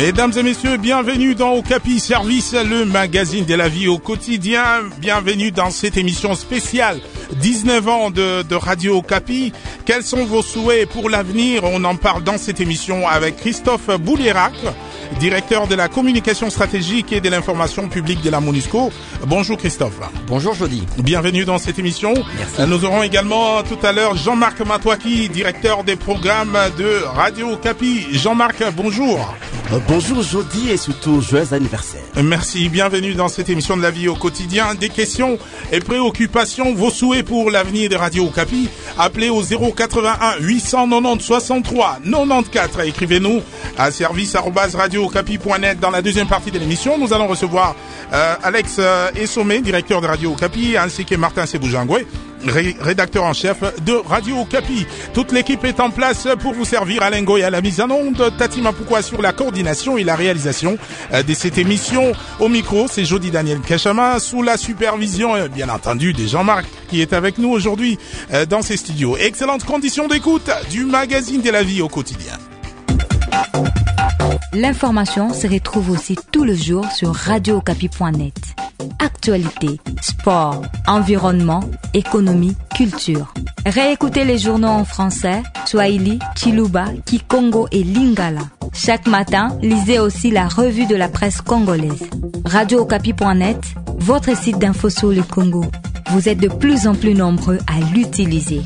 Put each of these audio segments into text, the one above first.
Mesdames et messieurs, bienvenue dans Okapi Service, le magazine de la vie au quotidien. Bienvenue dans cette émission spéciale 19 ans de Radio Okapi. Quels sont vos souhaits pour l'avenir? On en parle dans cette émission avec Christophe Boulirac, directeur de la communication stratégique et de l'information publique de la MONUSCO. Bonjour Christophe. Bonjour Jody. Bienvenue dans cette émission. Merci. Nous aurons également tout à l'heure Jean-Marc Matouaki, directeur des programmes de Radio Okapi. Jean-Marc, bonjour. Bonjour Jody et surtout joyeux anniversaire. Merci, bienvenue dans cette émission de la vie au quotidien. Des questions et préoccupations, vos souhaits pour l'avenir de Radio Okapi, appelez au 081 890 63 94. Écrivez-nous à service@radiookapi.net. Dans la deuxième partie de l'émission, nous allons recevoir Alex Essomé, directeur de Radio Okapi, ainsi que Martin Seboujangwe, rédacteur en chef de Radio Okapi. Toute l'équipe est en place pour vous servir. Alain Goy à la mise en onde, Tati Mapoukwa sur la coordination et la réalisation de cette émission. Au micro, c'est Jody Daniel Kachama, sous la supervision, bien entendu, de Jean-Marc qui est avec nous aujourd'hui dans ces studios. Excellentes conditions d'écoute du magazine de la vie au quotidien. L'information se retrouve aussi tout le jour sur radiookapi.net. Actualité, sport, environnement, économie, culture. Réécoutez les journaux en français, Swahili, Chiluba, Kikongo et Lingala. Chaque matin, lisez aussi la revue de la presse congolaise. radiookapi.net, votre site d'info sur le Congo. Vous êtes de plus en plus nombreux à l'utiliser.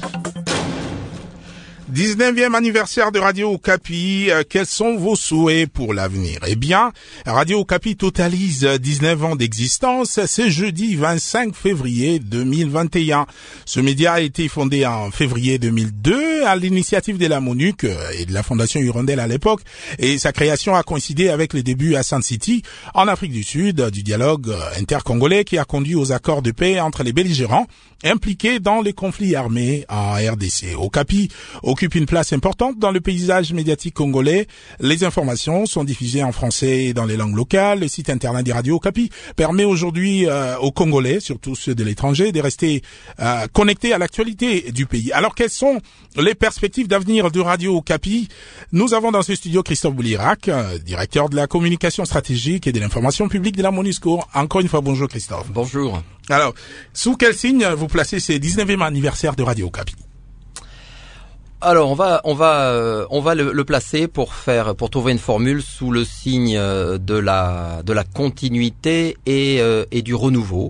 19e anniversaire de Radio Okapi, quels sont vos souhaits pour l'avenir? Eh bien, Radio Okapi totalise 19 ans d'existence, c'est jeudi 25 février 2021. Ce média a été fondé en février 2002 à l'initiative de la MONUC et de la Fondation Hirondelle à l'époque, et sa création a coïncidé avec les débuts à Sun City, en Afrique du Sud, du dialogue intercongolais qui a conduit aux accords de paix entre les belligérants impliqués dans les conflits armés en RDC. Okapi occupe une place importante dans le paysage médiatique congolais. Les informations sont diffusées en français et dans les langues locales. Le site internet de Radio Okapi permet aujourd'hui aux Congolais, surtout ceux de l'étranger, de rester connectés à l'actualité du pays. Alors, quelles sont les perspectives d'avenir de Radio Okapi? Nous avons dans ce studio Christophe Boulirac, directeur de la communication stratégique et de l'information publique de la MONUSCO. Encore une fois, bonjour Christophe. Bonjour. Alors, sous quel signe vous placez ce 19e anniversaire de Radio Okapi? Alors on va le placer pour trouver une formule sous le signe de la continuité et du renouveau.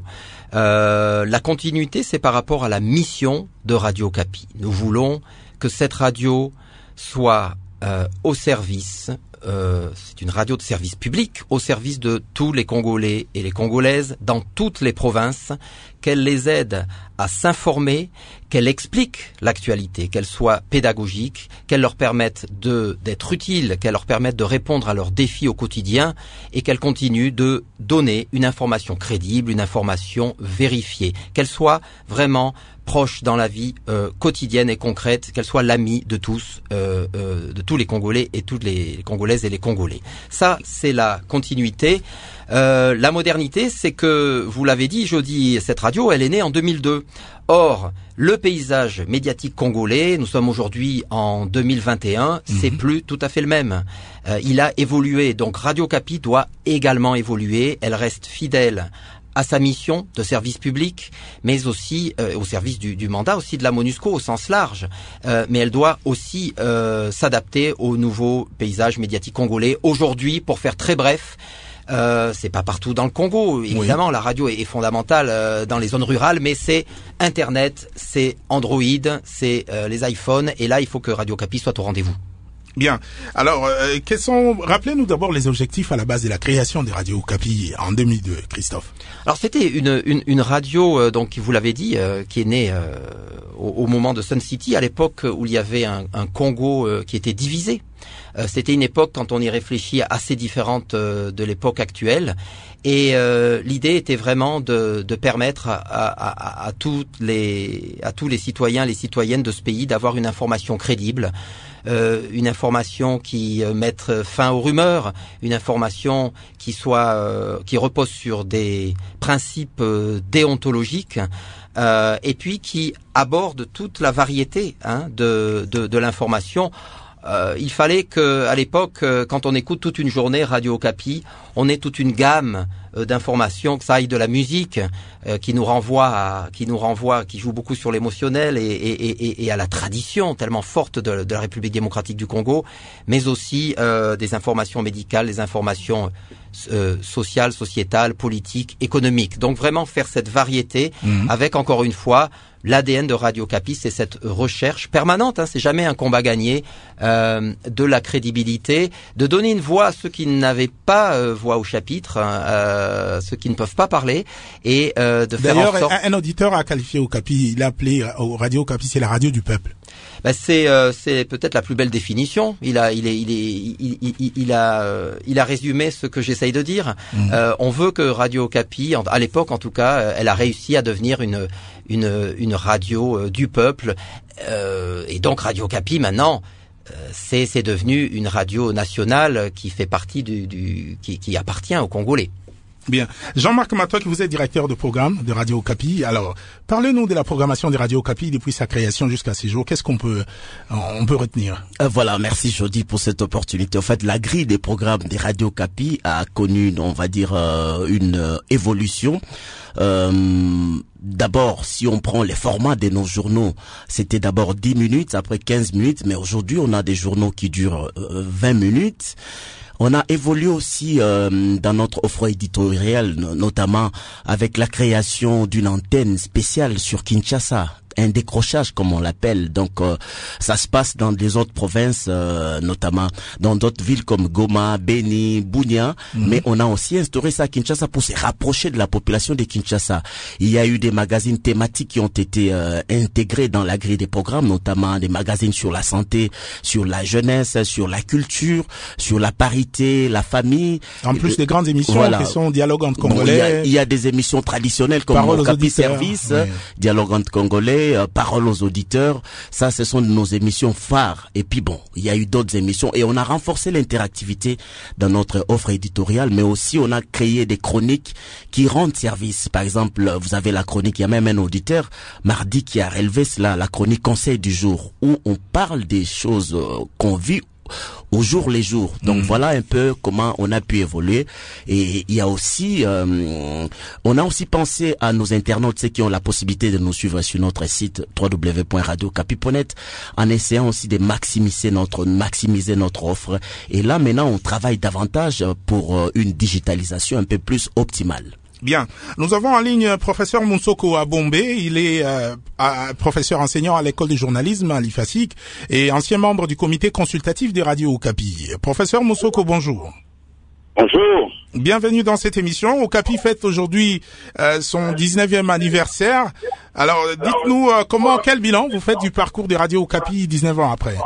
La continuité, c'est par rapport à la mission de Radio Okapi. Nous voulons que cette radio soit au service. C'est une radio de service public au service de tous les Congolais et les Congolaises dans toutes les provinces, qu'elle les aide à s'informer, qu'elle explique l'actualité, qu'elle soit pédagogique, qu'elle leur permette d'être utile, qu'elle leur permette de répondre à leurs défis au quotidien et qu'elle continue de donner une information crédible, une information vérifiée, qu'elle soit vraiment proche dans la vie quotidienne et concrète, qu'elle soit l'amie de tous, de tous les Congolais et toutes les Congolaises et les Congolais. Ça, c'est la continuité. La modernité, c'est que, vous l'avez dit, Jody, cette radio, elle est née en 2002. Or, le paysage médiatique congolais, nous sommes aujourd'hui en 2021, c'est plus tout à fait le même. Il a évolué, donc Radio Okapi doit également évoluer. Elle reste fidèle à sa mission de service public, mais aussi au service du mandat aussi de la MONUSCO au sens large. Mais elle doit aussi s'adapter au nouveau paysage médiatique congolais. Aujourd'hui, pour faire très bref, c'est pas partout dans le Congo, évidemment. Oui. La radio est fondamentale dans les zones rurales, mais c'est Internet, c'est Android, c'est les iPhones, et là il faut que Radio Okapi soit au rendez-vous. Bien. Alors, rappelez-nous d'abord les objectifs à la base de la création de Radio Okapi en 2002, Christophe. Alors, c'était une radio, donc, vous l'avez dit, qui est née au moment de Sun City, à l'époque où il y avait un Congo qui était divisé. C'était une époque, quand on y réfléchit, assez différente de l'époque actuelle. Et l'idée était vraiment de permettre à tous les citoyens, les citoyennes de ce pays d'avoir une information crédible, une information qui mette fin aux rumeurs, une information qui repose sur des principes déontologiques, et puis qui aborde toute la variété de l'information. il fallait que, à l'époque, quand on écoute toute une journée Radio Okapi, on ait toute une gamme d'informations, que ça aille de la musique qui joue beaucoup sur l'émotionnel et à la tradition tellement forte de la République démocratique du Congo, mais aussi des informations médicales, des informations sociales, sociétales, politiques, économiques. Donc vraiment faire cette variété avec, encore une fois, l'ADN de Radio Okapi, c'est cette recherche permanente, c'est jamais un combat gagné, de la crédibilité, de donner une voix à ceux qui n'avaient pas voix au chapitre, ceux qui ne peuvent pas parler, et de faire en sorte... D'ailleurs, un auditeur a qualifié Okapi, il a appelé Radio Okapi, c'est la radio du peuple. C'est peut-être la plus belle définition. Il a résumé ce que j'essaye de dire. On veut que Radio Okapi, à l'époque en tout cas, elle a réussi à devenir une radio du peuple, et donc Radio Okapi maintenant c'est devenu une radio nationale qui fait partie qui appartient aux Congolais. Bien. Jean-Marc Matoki, vous êtes directeur de programme de Radio Okapi. Alors, parlez-nous de la programmation de Radio Okapi depuis sa création jusqu'à ces jours. Qu'est-ce qu'on peut retenir? Voilà, merci Jody pour cette opportunité. En fait, la grille des programmes de Radio Okapi a connu, on va dire, une évolution. D'abord, si on prend les formats de nos journaux, c'était d'abord 10 minutes, après 15 minutes, mais aujourd'hui, on a des journaux qui durent 20 minutes. On a évolué aussi dans notre offre éditoriale, notamment avec la création d'une antenne spéciale sur Kinshasa, un décrochage comme on l'appelle. Donc ça se passe dans des autres provinces, notamment dans d'autres villes comme Goma, Beni, Bunia, mais on a aussi instauré ça à Kinshasa pour se rapprocher de la population de Kinshasa. Il y a eu des magazines thématiques qui ont été intégrés dans la grille des programmes, notamment des magazines sur la santé, sur la jeunesse, sur la culture, sur la parité, la famille. En plus des grandes émissions qui sont Dialogue entre Congolais. Bon, il y a des émissions traditionnelles comme Okapi Service, Dialogue entre Congolais, Parole aux auditeurs. Ça, ce sont nos émissions phares. Et puis bon, il y a eu d'autres émissions et on a renforcé l'interactivité dans notre offre éditoriale, mais aussi on a créé des chroniques qui rendent service. Par exemple, vous avez la chronique, il y a même un auditeur mardi qui a relevé cela, la chronique Conseil du jour, où on parle des choses qu'on vit au jour les jours. Donc voilà un peu comment on a pu évoluer. Et il y a aussi, on a aussi pensé à nos internautes, ceux qui ont la possibilité de nous suivre sur notre site www.radiocapi.net, en essayant aussi de maximiser notre offre. Et là maintenant, on travaille davantage pour une digitalisation un peu plus optimale. Bien. Nous avons en ligne professeur Moussoko Abombe. Il est professeur enseignant à l'école de journalisme à l'IFASIC et ancien membre du comité consultatif des radios Okapi. Professeur Moussoko, bonjour. Bonjour. Bienvenue dans cette émission. Okapi fête aujourd'hui son 19e anniversaire. Alors, dites-nous quel bilan vous faites du parcours des radios Okapi 19 ans après?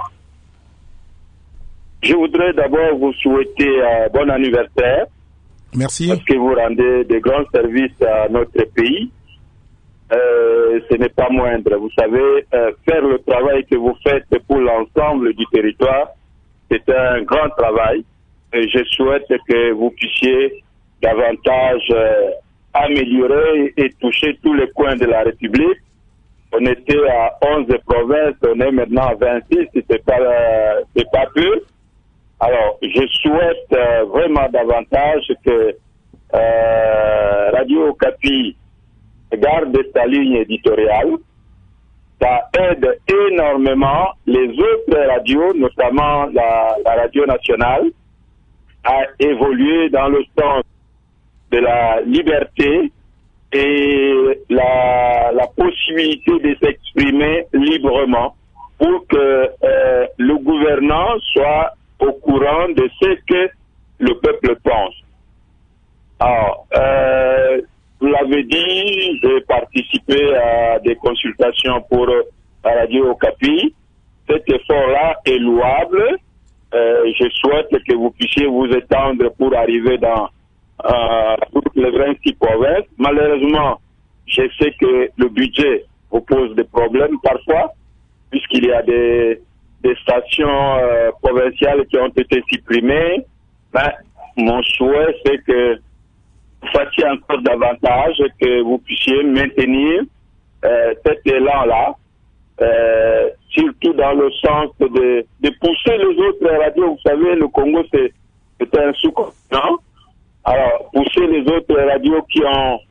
Je voudrais d'abord vous souhaiter bon anniversaire. Merci. Parce que vous rendez de grands services à notre pays. Ce n'est pas moindre. Vous savez, faire le travail que vous faites pour l'ensemble du territoire, c'est un grand travail. Et je souhaite que vous puissiez davantage améliorer et toucher tous les coins de la République. On était à 11 provinces, on est maintenant à 26, c'est pas peu. Alors, je souhaite vraiment davantage que Radio Okapi garde sa ligne éditoriale. Ça aide énormément les autres radios, notamment la radio nationale, à évoluer dans le sens de la liberté et la possibilité de s'exprimer librement pour que le gouvernant soit au courant de ce que le peuple pense. Alors, vous l'avez dit, j'ai participé à des consultations pour la radio Okapi. Cet effort-là est louable. Je souhaite que vous puissiez vous étendre pour arriver dans toutes les 26 provinces. Malheureusement, je sais que le budget vous pose des problèmes parfois, puisqu'il y a des stations provinciales qui ont été supprimées. Mais mon souhait, c'est que vous fassiez encore davantage, que vous puissiez maintenir cet élan-là, surtout dans le sens de pousser les autres radios. Vous savez, le Congo, c'est un sous-continent. Alors, pousser les autres radios qui ont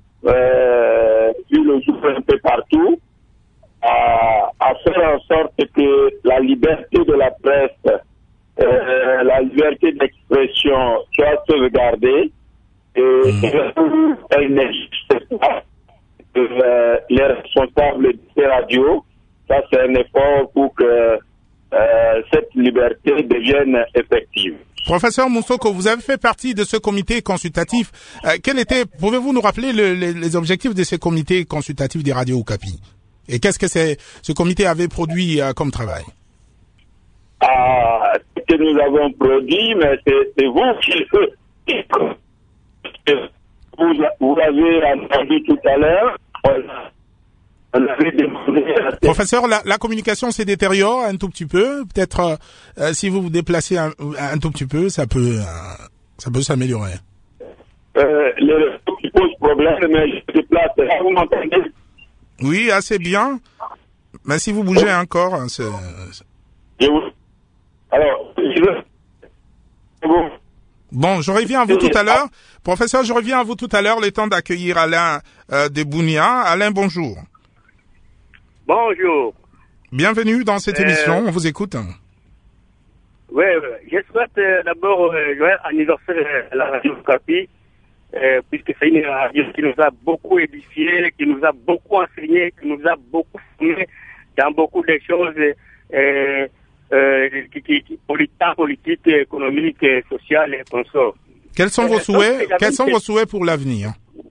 vu le jour un peu partout, à faire en sorte que la liberté de la presse, la liberté d'expression soit sauvegardée, et elle n'existe pas. Les responsables de ces radios, ça c'est un effort pour que cette liberté devienne effective. Professeur Moussoko, vous avez fait partie de ce comité consultatif. Pouvez-vous nous rappeler les objectifs de ce comité consultatif des radios Okapi? Et qu'est-ce que ce comité avait produit comme travail? Ce que nous avons produit, mais c'est vous qui vous l'avez entendu tout à l'heure. On avait demandé Professeur, la communication se détériore un tout petit peu. Peut-être si vous vous déplacez un tout petit peu, ça peut s'améliorer. Le qui pose problème, mais je me déplace. Là, vous m'entendez? Oui, assez bien. Mais si vous bougez encore, c'est... Alors, Bon, je reviens à vous tout à l'heure. Professeur, je reviens à vous tout à l'heure, le temps d'accueillir Alain Debounia. Alain, bonjour. Bonjour. Bienvenue dans cette émission, on vous écoute. Oui, je souhaite d'abord joyeux anniversaire à la radio Okapi, puisque c'est une radio qui nous a beaucoup édifié, qui nous a beaucoup enseigné, qui nous a beaucoup formé dans beaucoup de choses politiques, économiques, sociales et consorts. Quels sont vos souhaits? Quels sont vos souhaits pour l'avenir?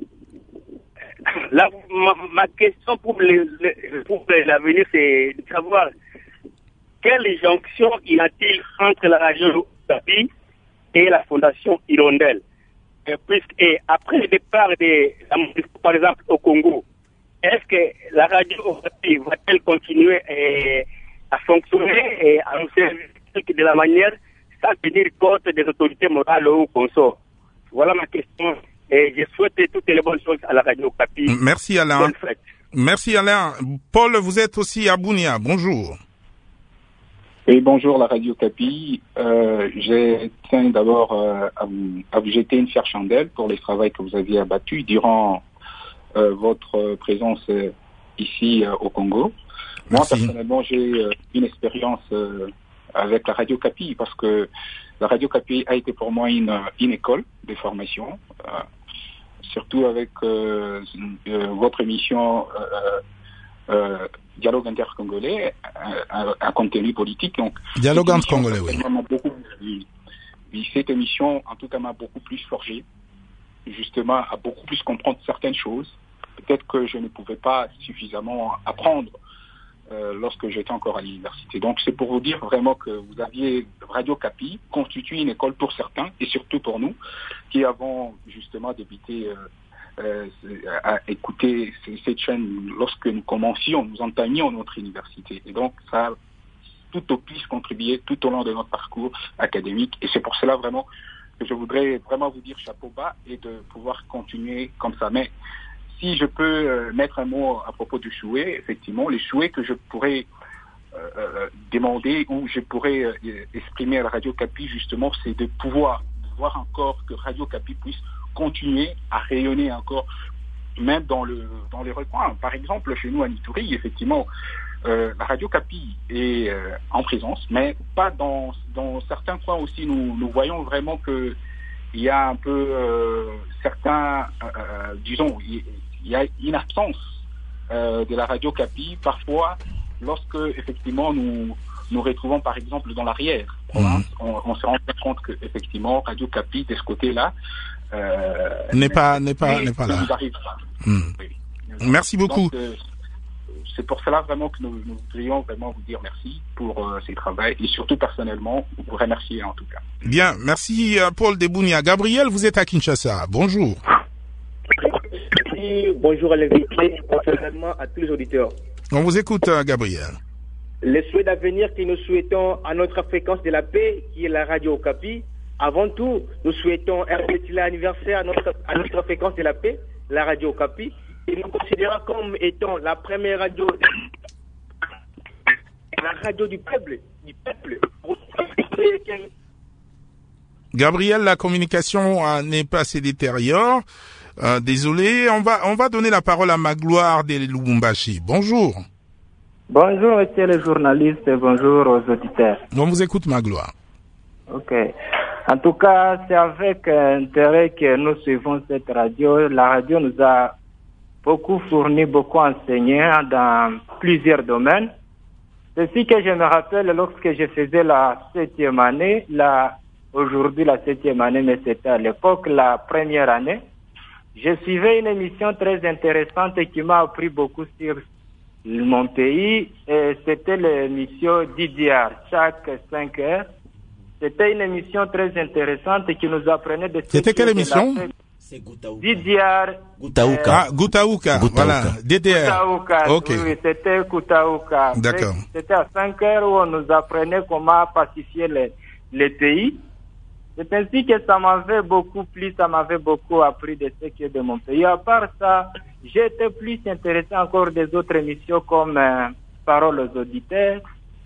Ma question pour l'avenir, c'est de savoir quelle jonction y a-t-il entre la radio Okapi et la fondation Hirondelle. Et après le départ par exemple au Congo, est-ce que la radio Okapi va-t-elle continuer à fonctionner et à nous servir de la manière sans tenir compte des autorités morales ou consorts? Voilà ma question. Et je souhaite toutes les bonnes choses à la radio Okapi. Merci Alain. Merci Alain. Paul, vous êtes aussi à Bunia. Bonjour. Et bonjour la radio Okapi. Je tiens d'abord à vous jeter une fière chandelle pour les travaux que vous aviez abattus durant votre présence ici au Congo. Moi, personnellement, j'ai une expérience avec la radio Okapi parce que la radio Okapi a été pour moi une école de formation, surtout avec votre émission Dialogue intercongolais, un contenu politique. Donc, Dialogue intercongolais, oui. Cette émission, en tout cas, m'a beaucoup plus forgé, justement, à beaucoup plus comprendre certaines choses. Peut-être que je ne pouvais pas suffisamment apprendre lorsque j'étais encore à l'université. Donc c'est pour vous dire vraiment que vous aviez Radio Okapi constitue une école pour certains et surtout pour nous qui avons justement débuté à écouter cette chaîne lorsque nous commencions, nous entamions notre université. Et donc ça a tout au plus contribué tout au long de notre parcours académique et c'est pour cela vraiment que je voudrais vraiment vous dire chapeau bas et de pouvoir continuer comme ça. Mais si je peux mettre un mot à propos du souhait, effectivement, les souhaits que je pourrais demander ou je pourrais exprimer à la Radio Okapi, justement, c'est de pouvoir voir encore que Radio Okapi puisse continuer à rayonner encore, même dans les recoins. Par exemple, chez nous à Nitouri, effectivement, la Radio Okapi est en présence, mais pas dans certains coins aussi. Nous voyons vraiment que il y a un peu certains, disons, il y a une absence de la radio Okapi parfois lorsque effectivement nous retrouvons par exemple dans l'arrière province, on se rend compte que effectivement Radio Okapi de ce côté-là n'est pas là. Oui. Merci beaucoup. Donc, c'est pour cela vraiment que nous voudrions vraiment vous dire merci pour ces travaux et surtout personnellement vous remercier en tout cas. Bien, merci Paul Debounia. Gabriel, vous êtes à Kinshasa. Bonjour. Bonjour à l'invité, personnellement à tous les auditeurs. On vous écoute, Gabriel. Les souhaits d'avenir que nous souhaitons à notre fréquence de la paix, qui est la radio Okapi. Avant tout, nous souhaitons un petit anniversaire à notre fréquence de la paix, la radio Okapi. Et nous considérons comme étant la première radio la radio du peuple. Gabriel, la communication n'est pas assez détériore. Désolé, on va donner la parole à Magloire de Lubumbashi. Bonjour. Bonjour, monsieur le journaliste, et bonjour aux auditeurs. On vous écoute, Magloire. Ok. En tout cas, c'est avec intérêt que nous suivons cette radio. La radio nous a beaucoup fourni, beaucoup enseigné dans plusieurs domaines. Ceci que je me rappelle lorsque je faisais la 7e année, aujourd'hui la 7e année, mais c'était à l'époque la première année. Je suivais une émission très intéressante qui m'a appris beaucoup sur mon pays, et c'était l'émission DDR, chaque 5 heures. C'était une émission très intéressante qui nous apprenait de... C'était quelle émission? C'est Gutaouka. DDR. Gutaouka. Gutaouka. Voilà. DDR. Gutaouka. Ok. Oui, c'était Gutaouka. D'accord. C'était à 5 heures où on nous apprenait comment pacifier les pays. C'est ainsi que ça m'avait beaucoup plu, ça m'avait beaucoup appris de ce qui est de mon pays. À part ça, j'étais plus intéressé encore des autres émissions comme Parole aux auditeurs,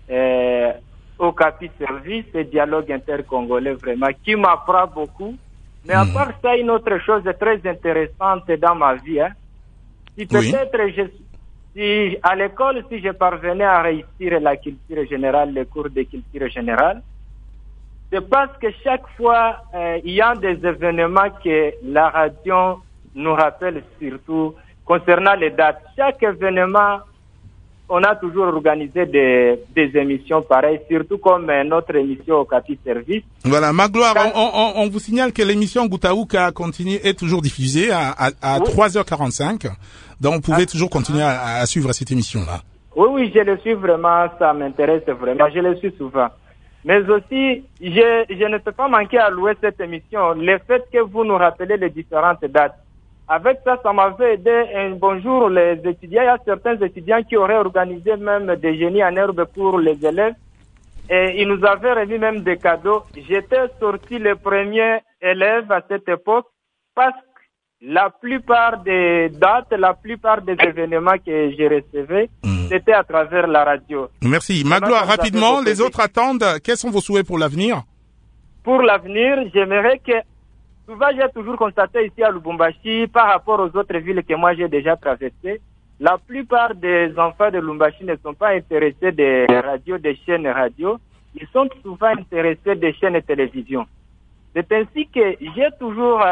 Okapi Service et Dialogue intercongolais, vraiment, qui m'apprend beaucoup. Mais à part ça, une autre chose très intéressante dans ma vie, si peut-être si à l'école, si je parvenais à réussir la culture générale, les cours de culture générale, c'est parce que chaque fois, il y a des événements que la radio nous rappelle, surtout concernant les dates. Chaque événement, on a toujours organisé des émissions pareilles, surtout comme notre émission au Okapi Service. Voilà, Magloire, on vous signale que l'émission Gutaouka est toujours diffusée à 3h45. Donc, vous pouvez toujours continuer à suivre cette émission-là. Oui, je le suis vraiment, ça m'intéresse vraiment, je le suis souvent. Mais aussi, je ne peux pas manquer à louer cette émission. Le fait que vous nous rappelez les différentes dates. Avec ça, ça m'avait aidé. Bonjour les étudiants. Il y a certains étudiants qui auraient organisé même des génies en herbe pour les élèves. Et ils nous avaient remis même des cadeaux. J'étais sorti le premier élève à cette époque parce que la plupart des dates, la plupart des événements que j'ai recevés, c'était à travers la radio. Merci. Magloire, rapidement, les autres attendent. Quels sont vos souhaits pour l'avenir? Pour l'avenir, j'aimerais que, souvent j'ai toujours constaté ici à Lubumbashi, par rapport aux autres villes que moi j'ai déjà traversées, la plupart des enfants de Lubumbashi ne sont pas intéressés des radios, des chaînes radio. Ils sont souvent intéressés des chaînes de télévision. C'est ainsi que j'ai toujours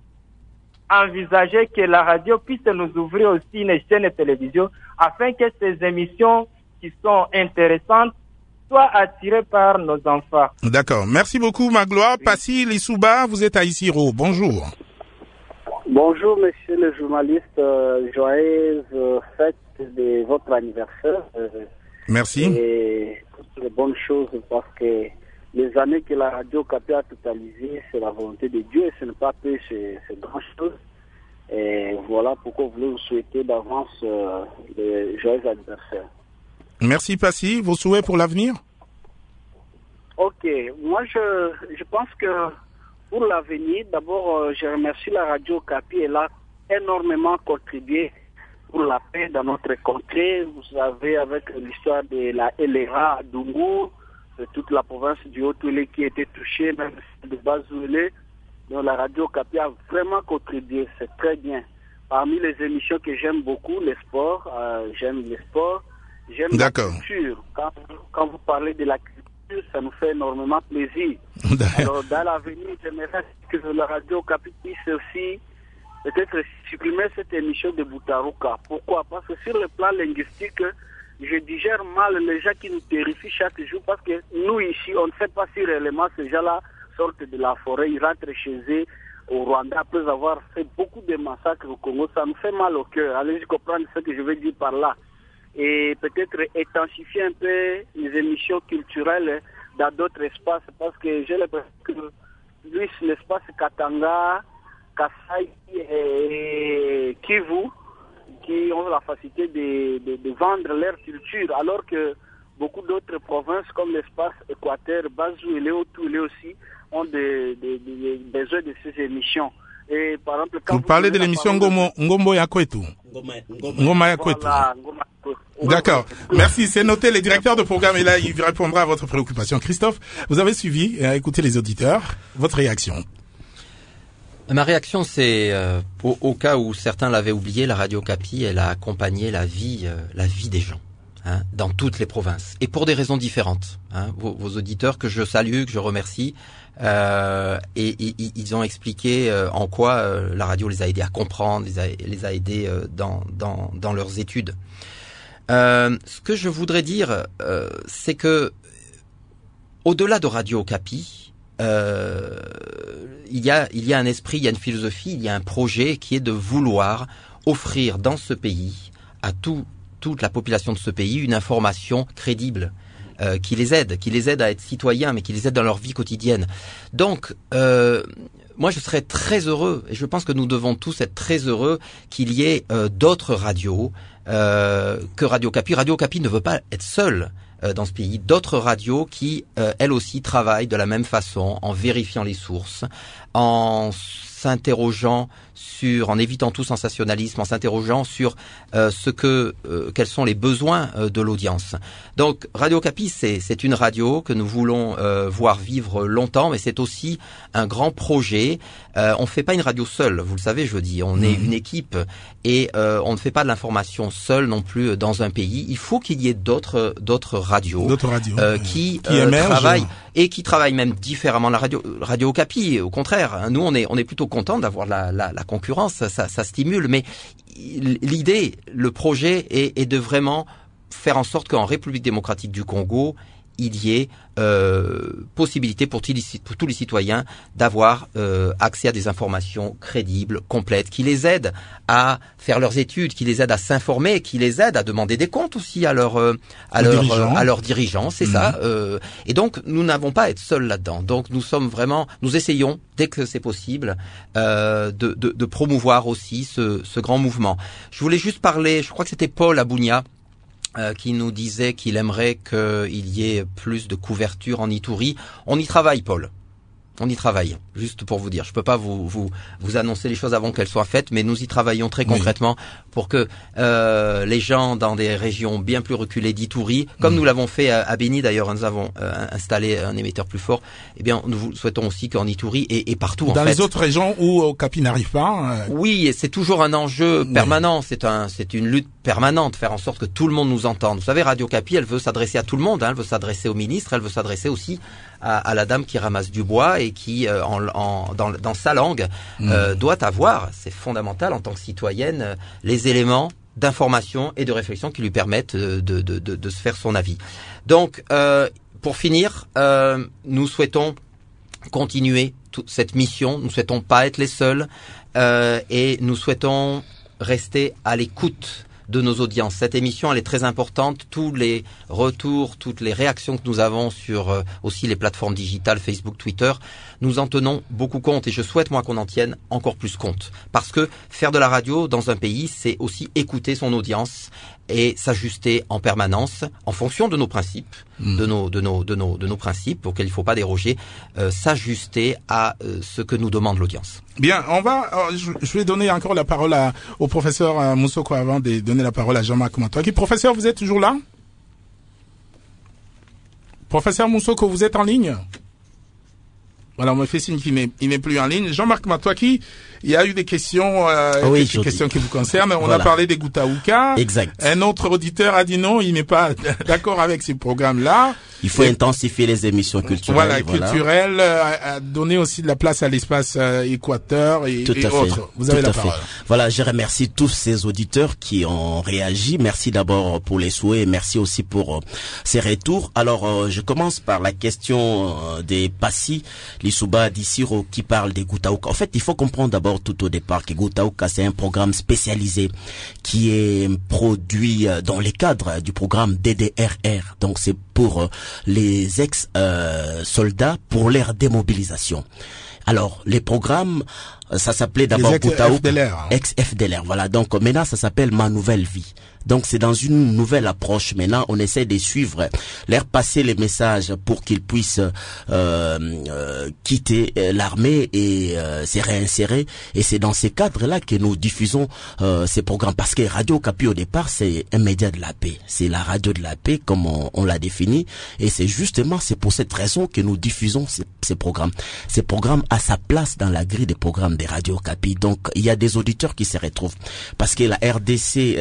envisager que la radio puisse nous ouvrir aussi une chaîne de télévision afin que ces émissions qui sont intéressantes soient attirées par nos enfants. D'accord. Merci beaucoup, Magloire. Oui. Passy Lissouba, vous êtes à Isiro. Bonjour. Bonjour, monsieur le journaliste. Joyeuse fête de votre anniversaire. Merci. Et toutes les bonnes choses parce que les années que la radio Okapi a totalisées, c'est la volonté de Dieu et ce n'est pas peu, c'est grand chose. Et voilà pourquoi je voulais vous souhaiter d'avance le joyeux anniversaire. Merci Passy. Vos souhaits pour l'avenir? Ok. Moi, je pense que pour l'avenir, d'abord, je remercie la radio Okapi. Elle a énormément contribué pour la paix dans notre contrée. Vous savez, avec l'histoire de la LRA à Dungu, toute la province du Haut-Touélé qui était touchée, même de Bas-Ouélé. Donc la radio Okapi a vraiment contribué, c'est très bien. Parmi les émissions que j'aime beaucoup, les sports, j'aime les sports, j'aime la culture. Quand vous parlez de la culture, ça nous fait énormément plaisir. Alors dans l'avenir, j'aimerais que la radio Okapi puisse aussi peut-être supprimer cette émission de Butarouka. Pourquoi? Parce que sur le plan linguistique, je digère mal les gens qui nous terrifient chaque jour parce que nous ici, on ne sait pas si réellement ces gens-là sortent de la forêt, ils rentrent chez eux au Rwanda après avoir fait beaucoup de massacres au Congo. Ça me fait mal au cœur. Allez-y comprendre ce que je veux dire par là. Et peut-être intensifier un peu les émissions culturelles dans d'autres espaces parce que j'ai l'impression que plus l'espace Katanga, Kasai et Kivu qui ont la facilité de vendre leur culture, alors que beaucoup d'autres provinces comme l'espace Équateur, Bazou et Léo aussi ont besoin de ces émissions. Et par exemple, quand vous parlez de l'émission Ngombo ya Kwetu. Ngoma ya Kwetu. Voilà, D'accord. Merci. C'est noté. Le directeur de programme est là. Il répondra à votre préoccupation. Christophe, vous avez suivi et écouté les auditeurs. Votre réaction? Ma réaction, c'est au cas où certains l'avaient oublié, la Radio Okapi, elle a accompagné la vie des gens, hein, dans toutes les provinces, et pour des raisons différentes. Hein. Vos auditeurs que je salue, que je remercie, et ils ont expliqué en quoi la radio les a aidés à comprendre, les a aidés dans leurs études. Ce que je voudrais dire, c'est que au-delà de Radio Okapi, il y a un esprit, il y a une philosophie, il y a un projet qui est de vouloir offrir dans ce pays à toute la population de ce pays une information crédible, qui les aide à être citoyens, mais qui les aide dans leur vie quotidienne. Donc, moi je serais très heureux, et je pense que nous devons tous être très heureux qu'il y ait d'autres radios que Radio Okapi. Radio Okapi ne veut pas être seule dans ce pays, d'autres radios qui, elles aussi, travaillent de la même façon, en vérifiant les sources, en s'interrogeant en évitant tout sensationnalisme, en s'interrogeant sur quels sont les besoins de l'audience. Donc, Radio Okapi, c'est une radio que nous voulons voir vivre longtemps, mais c'est aussi un grand projet. On ne fait pas une radio seule, vous le savez, je dis. On est une équipe et on ne fait pas de l'information seule non plus dans un pays. Il faut qu'il y ait d'autres radios, qui travaillent et qui travaillent même différemment. La Radio Okapi, au contraire, nous on est plutôt contents d'avoir la concurrence, ça stimule, mais l'idée, le projet est de vraiment faire en sorte qu'en République démocratique du Congo, il y ait possibilité pour tous les citoyens d'avoir accès à des informations crédibles, complètes, qui les aident à faire leurs études, qui les aident à s'informer, qui les aident à demander des comptes aussi à leurs dirigeants, c'est ça. Et donc nous n'avons pas à être seuls là-dedans. Donc nous essayons dès que c'est possible de promouvoir aussi ce grand mouvement. Je voulais juste parler, je crois que c'était Paul Abounia, qui nous disait qu'il aimerait qu'il y ait plus de couverture en Ituri. On y travaille, Paul. On y travaille, juste pour vous dire. Je peux pas vous annoncer les choses avant qu'elles soient faites, mais nous y travaillons très concrètement pour que les gens dans des régions bien plus reculées d'Ituri, comme nous l'avons fait à Béni d'ailleurs, nous avons installé un émetteur plus fort, eh bien nous souhaitons aussi qu'en Ituri et partout en fait. Dans les autres régions où Okapi n'arrive pas. Oui, et c'est toujours un enjeu permanent, c'est une lutte permanente, faire en sorte que tout le monde nous entende. Vous savez, Radio Okapi, elle veut s'adresser à tout le monde, hein, elle veut s'adresser aux ministres, elle veut s'adresser aussi à la dame qui ramasse du bois et qui, dans sa langue, doit avoir, c'est fondamental en tant que citoyenne, les éléments d'information et de réflexion qui lui permettent de se faire son avis. Donc, pour finir, nous souhaitons continuer toute cette mission, nous souhaitons pas être les seuls et nous souhaitons rester à l'écoute de nos audiences. Cette émission, elle est très importante. Tous les retours, toutes les réactions que nous avons sur aussi les plateformes digitales, Facebook, Twitter, nous en tenons beaucoup compte et je souhaite, moi, qu'on en tienne encore plus compte. Parce que faire de la radio dans un pays, c'est aussi écouter son audience et s'ajuster en permanence en fonction de nos principes, de nos principes auxquels il ne faut pas déroger, s'ajuster à ce que nous demande l'audience. Bien, je vais donner encore la parole au professeur Moussoko avant de donner la parole à Jean-Marc Matoaki. Professeur, vous êtes toujours là? Professeur Moussoko, vous êtes en ligne? Voilà, on me fait signe qu'il n'est plus en ligne. Jean-Marc Matoaki, il y a eu des questions, quelques questions qui vous concernent. On a parlé des Gutaouka. Exact. Un autre auditeur a dit non, il n'est pas d'accord avec ces programmes-là. Il faut intensifier les émissions culturelles. Culturelles, donner aussi de la place à l'espace Équateur et autres. Vous avez la parole. Voilà, je remercie tous ces auditeurs qui ont réagi. Merci d'abord pour les souhaits et merci aussi pour ces retours. Alors, je commence par la question des Passi, Lissouba, Dissiro qui parlent des Gutaouka. En fait, il faut comprendre d'abord tout au départ que Gutaouka, c'est un programme spécialisé qui est produit dans les cadres du programme DDRR. Donc, c'est pour les ex-soldats pour leur démobilisation. Alors, les programmes, ça s'appelait d'abord Gutaouka, ex-FDLR. Voilà, donc maintenant, ça s'appelle Ma Nouvelle Vie. Donc c'est dans une nouvelle approche. Maintenant, on essaie de suivre, leur passer les messages pour qu'ils puissent quitter l'armée et se réinsérer. Et c'est dans ces cadres-là que nous diffusons ces programmes. Parce que Radio Okapi, au départ, c'est un média de la paix. C'est la radio de la paix, comme on l'a défini. Et c'est pour cette raison que nous diffusons ces programmes. Ces programmes à sa place dans la grille des programmes de Radio Okapi. Donc, il y a des auditeurs qui se retrouvent. Parce que la RDC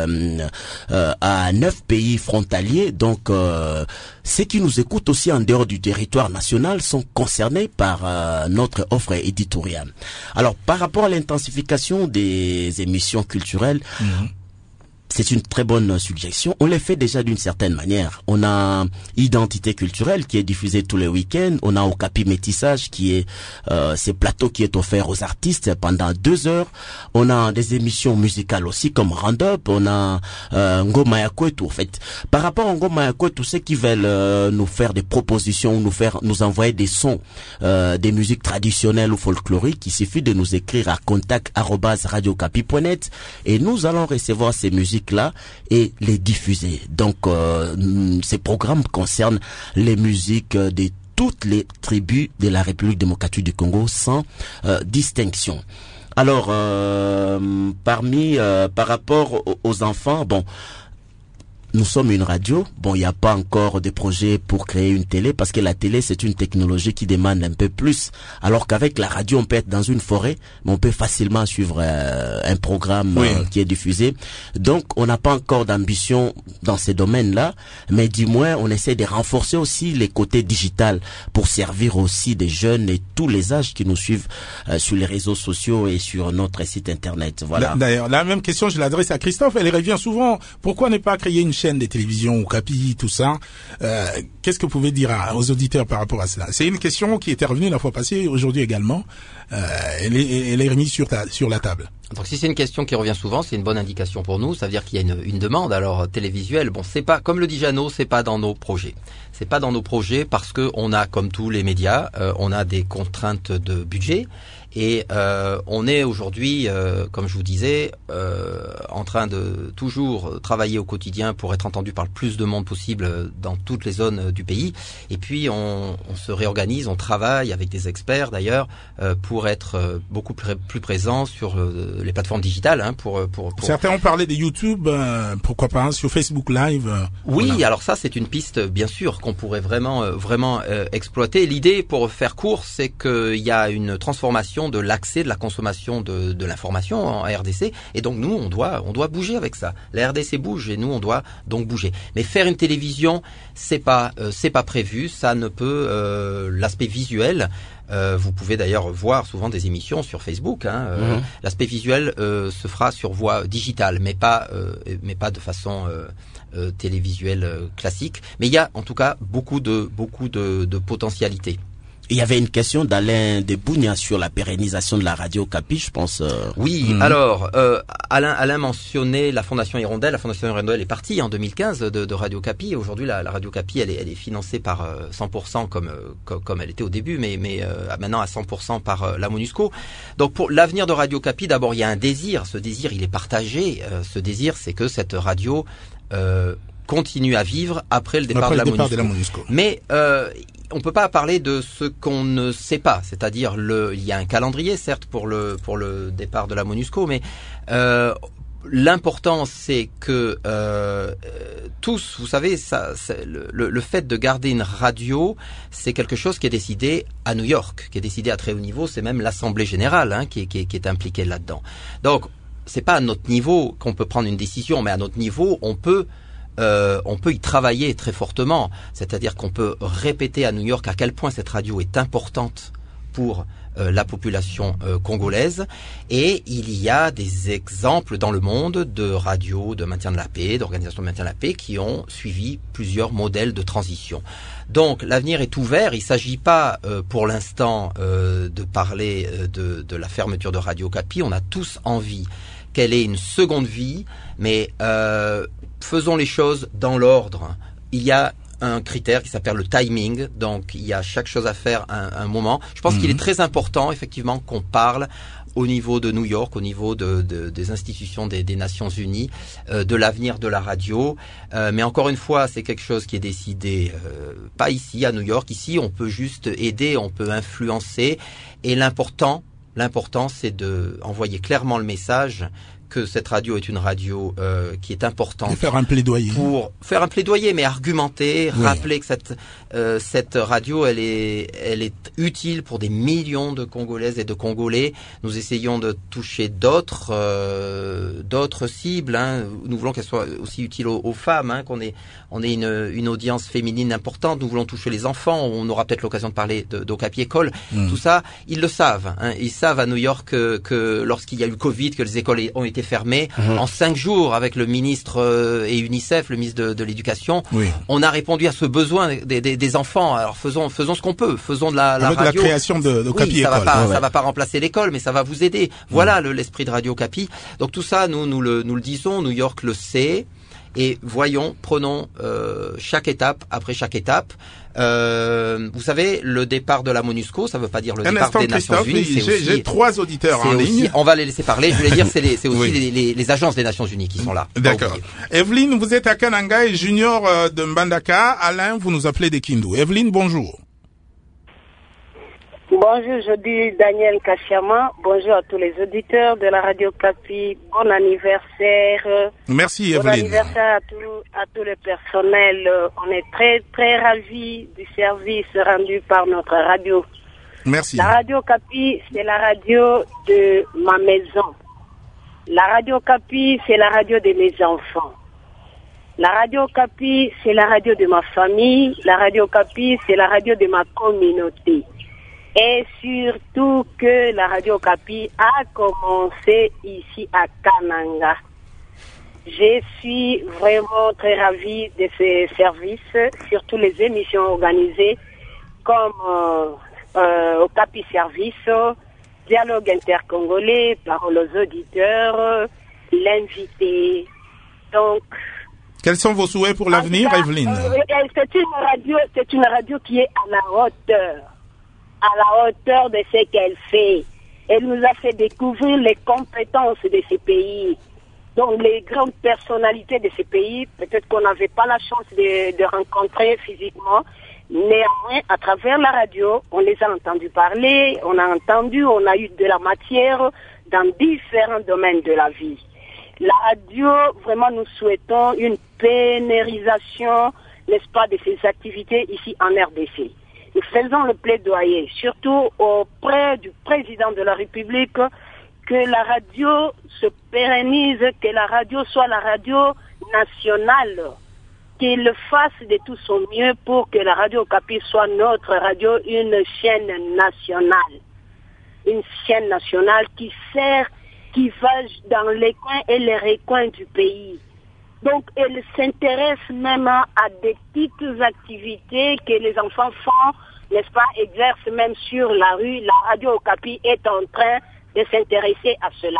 à 9 pays frontaliers, donc ceux qui nous écoutent aussi en dehors du territoire national sont concernés par notre offre éditoriale. Alors, par rapport à l'intensification des émissions culturelles, c'est une très bonne suggestion. On les fait déjà d'une certaine manière. On a Identité culturelle qui est diffusée tous les week-ends. On a Okapi Métissage qui est ce plateau qui est offert aux artistes pendant 2 heures. On a des émissions musicales aussi comme Roundup. On a Ngoma ya Kwetu. En fait, par rapport à Ngoma ya Kwetu, ceux qui veulent nous faire des propositions, nous envoyer des sons, des musiques traditionnelles ou folkloriques, il suffit de nous écrire à contact@radiocapi.net et nous allons recevoir ces musiques là et les diffuser. Donc ces programmes concernent les musiques de toutes les tribus de la République démocratique du Congo sans distinction. Alors par rapport aux enfants, bon, nous sommes une radio. Bon, il n'y a pas encore de projet pour créer une télé parce que la télé, c'est une technologie qui demande un peu plus. Alors qu'avec la radio, on peut être dans une forêt, mais on peut facilement suivre un programme qui est diffusé. Donc, on n'a pas encore d'ambition dans ces domaines-là, mais du moins, on essaie de renforcer aussi les côtés digital pour servir aussi des jeunes et tous les âges qui nous suivent sur les réseaux sociaux et sur notre site internet. Voilà. D'ailleurs, la même question, je l'adresse à Christophe. Elle revient souvent. Pourquoi ne pas créer une chaîne des télévisions Okapi, tout ça? Qu'est-ce que vous pouvez dire aux auditeurs par rapport à cela? C'est une question qui était revenue la fois passée, aujourd'hui également. Elle est remise sur la table. Donc si c'est une question qui revient souvent, c'est une bonne indication pour nous. Ça veut dire qu'il y a une demande. Alors télévisuelle, bon, c'est pas, comme le dit Jeannot, c'est pas dans nos projets. C'est pas dans nos projets parce que on a, comme tous les médias, on a des contraintes de budget. Et on est aujourd'hui, comme je vous disais, en train de toujours travailler au quotidien pour être entendu par le plus de monde possible dans toutes les zones du pays. Et puis on se réorganise, on travaille avec des experts d'ailleurs pour être beaucoup plus présent sur les plateformes digitales. Hein, pour Certains ont parlé de YouTube, pourquoi pas sur Facebook Live. Oui, voilà. Alors ça c'est une piste bien sûr qu'on pourrait vraiment exploiter. L'idée, pour faire court, c'est qu'il y a une transformation de l'accès, de la consommation de l'information en RDC, et donc nous on doit bouger avec ça. La RDC bouge et nous on doit donc bouger. Mais faire une télévision, c'est pas prévu, ça ne peut l'aspect visuel. Vous pouvez d'ailleurs voir souvent des émissions sur Facebook. L'aspect visuel se fera sur voie digitale, mais pas de façon télévisuelle classique. Mais il y a en tout cas beaucoup de potentialités. Il y avait une question d'Alain Debougna sur la pérennisation de la radio Okapi, je pense. Oui, alors Alain mentionnait la Fondation Hirondelle. La Fondation Hirondelle est partie en 2015 de Radio Okapi. Aujourd'hui, la Radio Okapi, elle est financée par 100% comme elle était au début, mais maintenant à 100% par la MONUSCO. Donc pour l'avenir de Radio Okapi, d'abord il y a un désir. Ce désir, il est partagé. Ce désir, c'est que cette radio continue à vivre après le départ de la MONUSCO. Mais on peut pas parler de ce qu'on ne sait pas, c'est-à-dire il y a un calendrier certes pour le départ de la MONUSCO, mais l'important c'est que tous, vous savez, le fait de garder une radio, c'est quelque chose qui est décidé à New York, qui est décidé à très haut niveau. C'est même l'Assemblée générale qui est impliquée là-dedans. Donc c'est pas à notre niveau qu'on peut prendre une décision, mais à notre niveau on peut y travailler très fortement, c'est-à-dire qu'on peut répéter à New York à quel point cette radio est importante pour la population congolaise, et il y a des exemples dans le monde de radios de maintien de la paix, d'organisations de maintien de la paix qui ont suivi plusieurs modèles de transition. Donc l'avenir est ouvert, il ne s'agit pas pour l'instant de parler de la fermeture de Radio Okapi. On a tous envie qu'elle ait une seconde vie, mais faisons les choses dans l'ordre. Il y a un critère qui s'appelle le timing, donc il y a chaque chose à faire à un moment. Je pense qu'il est très important effectivement qu'on parle au niveau de New York, au niveau des institutions des Nations Unies, de l'avenir de la radio. Mais encore une fois, c'est quelque chose qui est décidé pas ici à New York. Ici, on peut juste aider, on peut influencer. Et l'important, c'est de envoyer clairement le message que cette radio est une radio qui est importante. Et faire un plaidoyer. Pour faire un plaidoyer, mais argumenter, rappeler que cette radio, elle est utile pour des millions de Congolaises et de Congolais. Nous essayons de toucher d'autres cibles. Hein. Nous voulons qu'elle soit aussi utile aux femmes, hein, qu'on ait une audience féminine importante. Nous voulons toucher les enfants. On aura peut-être l'occasion de parler d'Okapi École. Tout ça, ils le savent. Hein. Ils savent à New York que lorsqu'il y a eu Covid, que les écoles ont été fermées, en 5 jours, avec le ministre et UNICEF, le ministre de l'Éducation, on a répondu à ce besoin des enfants. Alors faisons ce qu'on peut, faisons de la radio. Avec la création de Okapi École. Ça va pas remplacer l'école, mais ça va vous aider. Voilà l'esprit de Radio Okapi. Donc tout ça, nous le disons, New York le sait. Et prenons chaque étape après chaque étape. Vous savez, le départ de la MONUSCO, ça veut pas dire le départ des Nations Unies. J'ai 3 auditeurs en ligne. On va les laisser parler. Je voulais dire, c'est aussi les agences des Nations Unies qui sont là. D'accord. Evelyne, vous êtes à Kananga et Junior de Mbandaka. Alain, vous nous appelez des Kindu. Evelyne, bonjour. Bonjour, je dis Daniel Kachama. Bonjour à tous les auditeurs de la Radio Okapi. Bon anniversaire. Merci Evelyne. Bon anniversaire à tout le personnel. On est très très ravis du service rendu par notre radio. Merci. La Radio Okapi, c'est la radio de ma maison. La Radio Okapi, c'est la radio de mes enfants. La Radio Okapi, c'est la radio de ma famille. La Radio Okapi, c'est la radio de ma communauté. Et surtout que la Radio Okapi a commencé ici à Kananga. Je suis vraiment très ravie de ces services, surtout les émissions organisées comme Okapi Service, Dialogue intercongolais, Parole aux auditeurs, l'invité. Donc, quels sont vos souhaits pour l'avenir, Evelyne? C'est une radio qui est à la hauteur de ce qu'elle fait. Elle nous a fait découvrir les compétences de ces pays. Donc les grandes personnalités de ces pays, peut-être qu'on n'avait pas la chance de rencontrer physiquement, néanmoins, à travers la radio, on les a entendus parler, on a eu de la matière dans différents domaines de la vie. La radio, vraiment, nous souhaitons une pérennisation, n'est-ce pas, de ces activités ici en RDC. Nous faisons le plaidoyer, surtout auprès du président de la République, que la radio se pérennise, que la radio soit la radio nationale, qu'il fasse de tout son mieux pour que la Radio Okapi soit notre radio, une chaîne nationale. Une chaîne nationale qui va dans les coins et les recoins du pays. Donc, elle s'intéresse même à des petites activités que les enfants font, n'est-ce pas, exercent même sur la rue. La Radio Okapi est en train de s'intéresser à cela.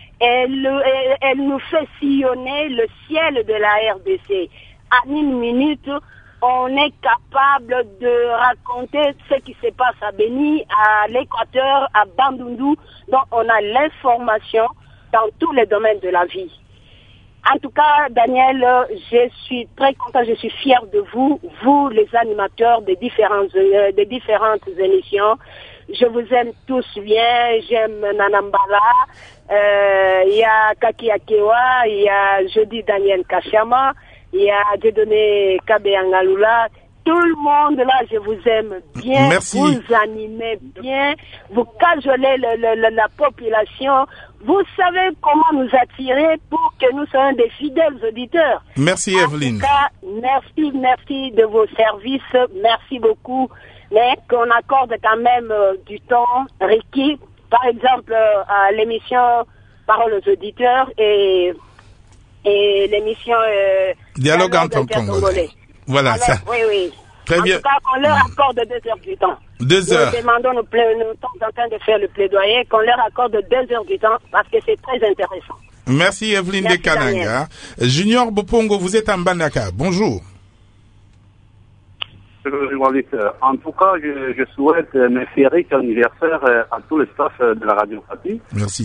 Elle nous fait sillonner le ciel de la RDC. À une minute, on est capable de raconter ce qui se passe à Béni, à l'Équateur, à Bandundu. Donc, on a l'information dans tous les domaines de la vie. En tout cas, Daniel, je suis très content, je suis fier de vous, les animateurs des différentes émissions. Je vous aime tous bien, j'aime Nanambala, il y a Kaki Akewa, il y a Jeudi Daniel Kachama, il y a Dieudonné Kabeangalula. Tout le monde là, je vous aime bien. Merci. Vous animez bien, vous cajolez la population. Vous savez comment nous attirer pour que nous soyons des fidèles auditeurs. Merci Evelyne. En tout cas, merci de vos services, merci beaucoup. Mais qu'on accorde quand même du temps, Ricky, par exemple à l'émission Parole aux auditeurs et l'émission Dialogue intercongolais. Voilà. Alors, ça. Oui. Très bien. En tout cas, qu'on leur accorde 2 heures du temps. 2 heures. Nous demandons nous sommes en train de faire le plaidoyer, qu'on leur accorde 2 heures du temps parce que c'est très intéressant. Merci Evelyne de Kananga. Junior Bopongo, vous êtes en Bandaka. Bonjour. En tout cas, je souhaite mes féeriques anniversaires à tout le staff de la Radio Okapi. Merci.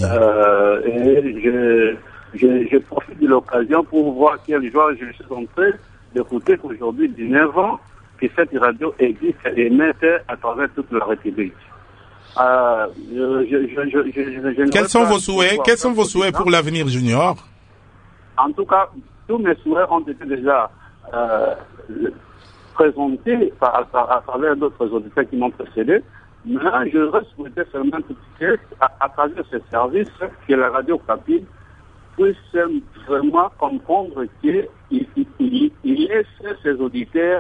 Et je profite de l'occasion pour voir quelle joie je suis en train d'écouter qu'aujourd'hui, 19 ans, que cette radio existe et émette à travers toute la République. Quels sont vos souhaits? Quels sont vos souhaits pour l'avenir, Junior? En tout cas, tous mes souhaits ont été déjà présentés à travers d'autres auditeurs qui m'ont précédé. Mais je souhaitais seulement que, à travers ce service, que la Radio Okapi puisse vraiment comprendre qu'il laisse ses auditeurs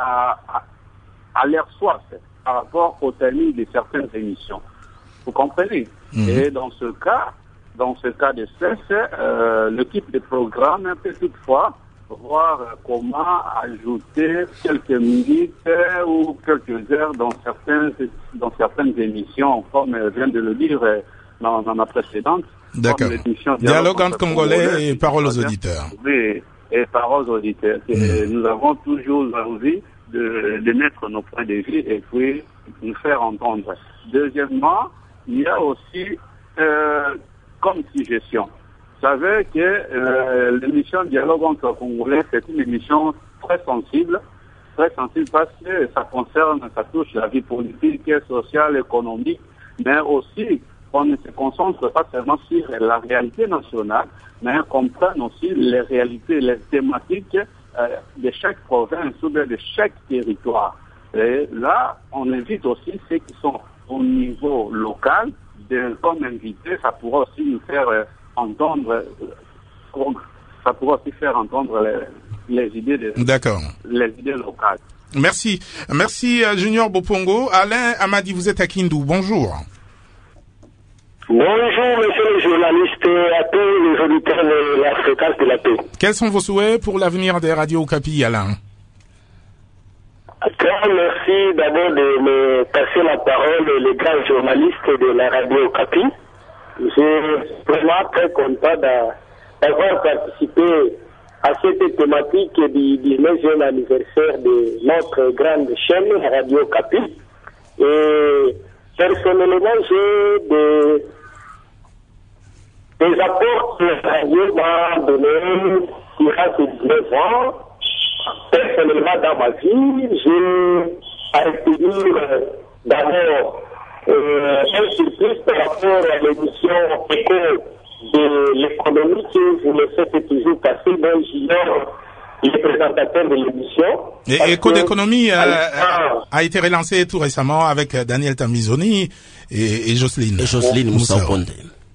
à leur soif par rapport au timing de certaines émissions. Vous comprenez? Et dans ce cas de cesse, l'équipe de programme peut toutefois voir comment ajouter quelques minutes ou quelques heures dans certaines émissions, comme vient de le dire dans la précédente. D'accord. Dialogue entre Congolais et paroles aux auditeurs. Oui, et paroles aux auditeurs. Nous avons toujours envie de mettre nos points de vue et puis nous faire entendre. Deuxièmement, il y a aussi comme suggestion. Vous savez que l'émission Dialogue entre Congolais, c'est une émission très sensible parce que ça touche la vie politique, sociale, économique, mais aussi on ne se concentre pas seulement sur la réalité nationale, mais on comprend aussi les réalités, les thématiques de chaque province ou de chaque territoire. Et là, on invite aussi ceux qui sont au niveau local, comme invités, ça pourra aussi nous faire entendre, les idées les idées locales. Merci. Merci Junior Bopongo. Alain Amadi, vous êtes à Kindu. Bonjour. Bonjour, monsieur le journaliste, à tous les auditeurs de la fréquence de la paix. Quels sont vos souhaits pour l'avenir des radios Okapi, Alain? Grand merci d'abord de me passer la parole, le grand journaliste de la radio Okapi. Je suis vraiment très content d'avoir participé à cette thématique du 19e anniversaire de notre grande chaîne, la radio Okapi. Et personnellement, j'ai des apports que la radio m'a donné durant ces 19 ans. Personnellement, dans ma vie, j'ai à retenir d'abord un surprise par rapport à l'émission Éco de l'économie que vous le faites toujours passer, dont j'ignore les présentateurs de l'émission. Et Éco d'économie a été relancé tout récemment avec Daniel Tambizoni et Jocelyne. Et Jocelyne Moussa Ponde.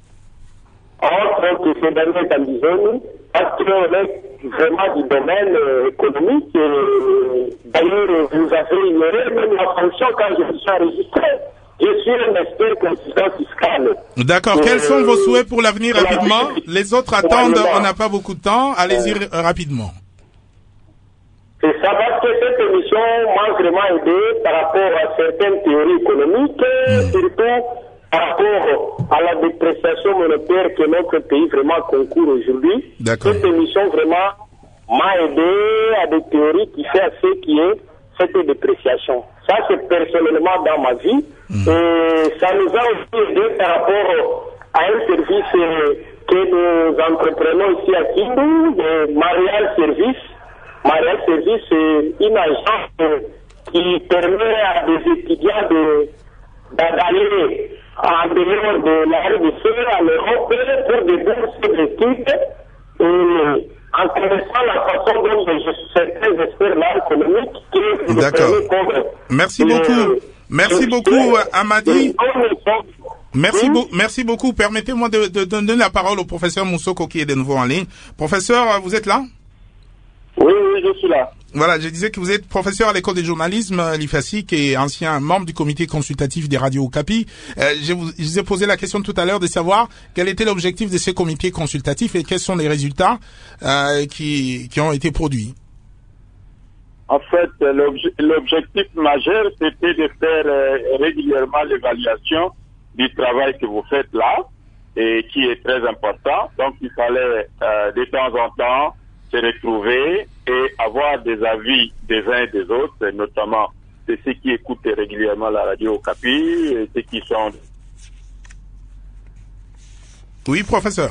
Entre autres, c'est Daniel Tambizoni, parce qu'on est vraiment du domaine économique. D'ailleurs, vous avez ignoré même la fonction quand je me suis enregistré. Je suis un expert consultant fiscal. D'accord. Quels sont vos souhaits pour l'avenir rapidement? Les autres attendent, on n'a pas beaucoup de temps. Allez-y rapidement. C'est ça, parce que cette émission m'a vraiment aidé par rapport à certaines théories économiques, surtout par rapport à la dépréciation monétaire que notre pays vraiment concourt aujourd'hui. Cette émission vraiment m'a aidé à des théories qui fait ce qui est cette dépréciation. Ça, c'est personnellement dans ma vie. Et ça nous a aussi aidé par rapport à un service que nous entreprenons ici à Kindu, le Marial Service. Marial Service, c'est une agence qui permet à des étudiants d'aller en dehors de la RDC, en Europe, pour des bourses d'études, et en connaissant la façon dont certains experts économiques qui D'accord. Merci beaucoup. Merci beaucoup, Amadi. Merci beaucoup. Permettez-moi de donner la parole au professeur Moussoko qui est de nouveau en ligne. Professeur, vous êtes là? Oui, je suis là. Voilà, je disais que vous êtes professeur à l'école de journalisme, l'IFASIC, et ancien membre du comité consultatif des radios Okapi. Je vous ai posé la question tout à l'heure de savoir quel était l'objectif de ces comités consultatifs et quels sont les résultats qui ont été produits. En fait, l'objectif majeur, c'était de faire régulièrement l'évaluation du travail que vous faites là, et qui est très important. Donc, il fallait de temps en temps se retrouver et avoir des avis des uns et des autres, notamment de ceux qui écoutent régulièrement la radio Okapi et ceux qui sont... Oui, professeur.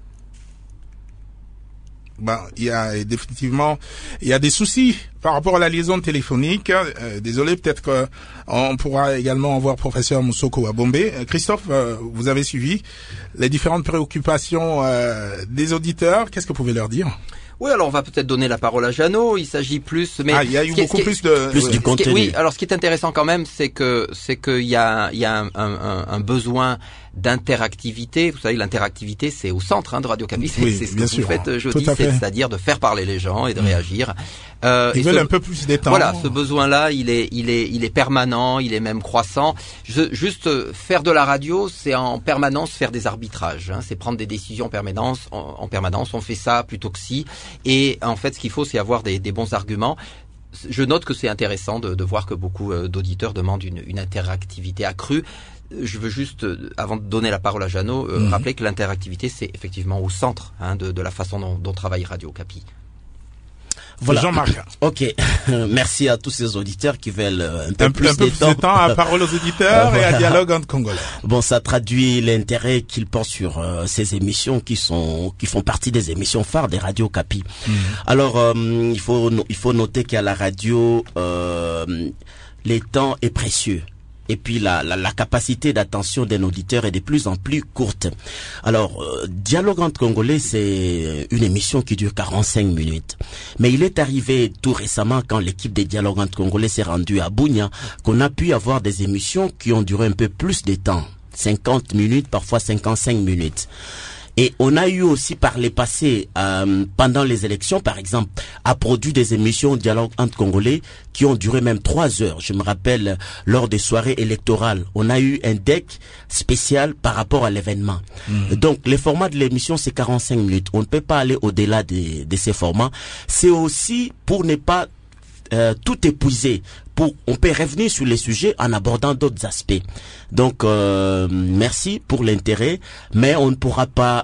Il y a définitivement, il y a des soucis par rapport à la liaison téléphonique. Désolé, peut-être qu'on pourra également voir professeur Moussoko à Bombay. Christophe, vous avez suivi les différentes préoccupations des auditeurs. Qu'est-ce que vous pouvez leur dire? Oui, alors on va peut-être donner la parole à Jeannot. Il s'agit plus, mais il y a eu beaucoup plus du contenu. Oui, alors ce qui est intéressant quand même, c'est qu'il y a un besoin d'interactivité. Vous savez, l'interactivité, c'est au centre de Radio Okapi. C'est ce que vous faites jeudi, c'est-à-dire de faire parler les gens et de réagir. Ils veulent un peu plus d'étang. Voilà, ce besoin-là, il est permanent, il est même croissant. Juste faire de la radio, c'est en permanence faire des arbitrages. C'est prendre des décisions en permanence. On fait ça plutôt que si. Et en fait, ce qu'il faut, c'est avoir des bons arguments. Je note que c'est intéressant de voir que beaucoup d'auditeurs demandent une interactivité accrue. Je veux juste, avant de donner la parole à Jeannot, rappeler que l'interactivité, c'est effectivement au centre de la façon dont travaille Radio Okapi. Voilà. Jean-Marc. Ok. Merci à tous ces auditeurs qui veulent un peu plus de temps. À parole aux auditeurs et à dialogue entre Congolais. Bon, ça traduit l'intérêt qu'ils portent sur ces émissions qui font partie des émissions phares des radios Okapi. Alors, il faut noter qu'à la radio, le temps est précieux. Et puis la capacité d'attention d'un auditeur est de plus en plus courte. Alors, Dialogue entre Congolais, c'est une émission qui dure 45 minutes. Mais il est arrivé tout récemment, quand l'équipe des Dialogue entre Congolais s'est rendue à Bunia, qu'on a pu avoir des émissions qui ont duré un peu plus de temps. 50 minutes, parfois 55 minutes. Et on a eu aussi par les passés, pendant les élections, par exemple, a produit des émissions Dialogue entre Congolais qui ont duré même 3 heures. Je me rappelle, lors des soirées électorales, on a eu un deck spécial par rapport à l'événement. Donc, les formats de l'émission, c'est 45 minutes. On ne peut pas aller au-delà de ces formats. C'est aussi pour ne pas tout épuiser. On peut revenir sur les sujets en abordant d'autres aspects. Donc, merci pour l'intérêt, mais on ne pourra pas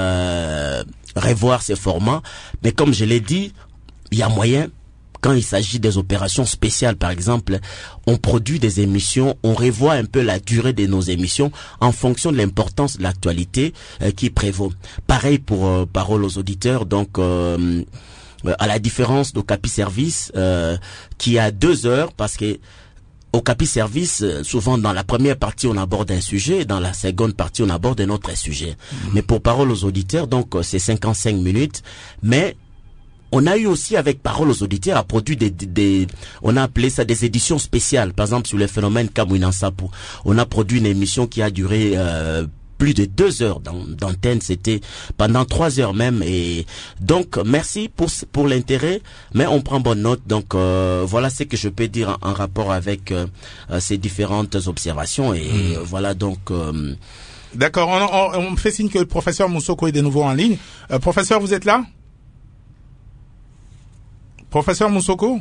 revoir ces formats. Mais comme je l'ai dit, il y a moyen, quand il s'agit des opérations spéciales, par exemple, on produit des émissions, on revoit un peu la durée de nos émissions en fonction de l'importance de l'actualité qui prévaut. Pareil pour Parole aux auditeurs, donc... à la différence d'Okapi Service qui a 2 heures, parce que Okapi Service, souvent dans la première partie on aborde un sujet, dans la seconde partie on aborde un autre sujet. Mais pour Parole aux auditeurs, donc c'est 55 minutes, mais on a eu aussi avec Parole aux auditeurs a produit on a appelé ça des éditions spéciales. Par exemple sur le phénomène Kamwinansapu, on a produit une émission qui a duré plus de 2 heures d'antenne, c'était pendant 3 heures même. Et donc merci pour l'intérêt, mais on prend bonne note. Donc voilà ce que je peux dire en rapport avec ces différentes observations. Et voilà donc. D'accord, on me fait signe que le professeur Moussoko est de nouveau en ligne. Professeur, vous êtes là? Professeur Moussoko?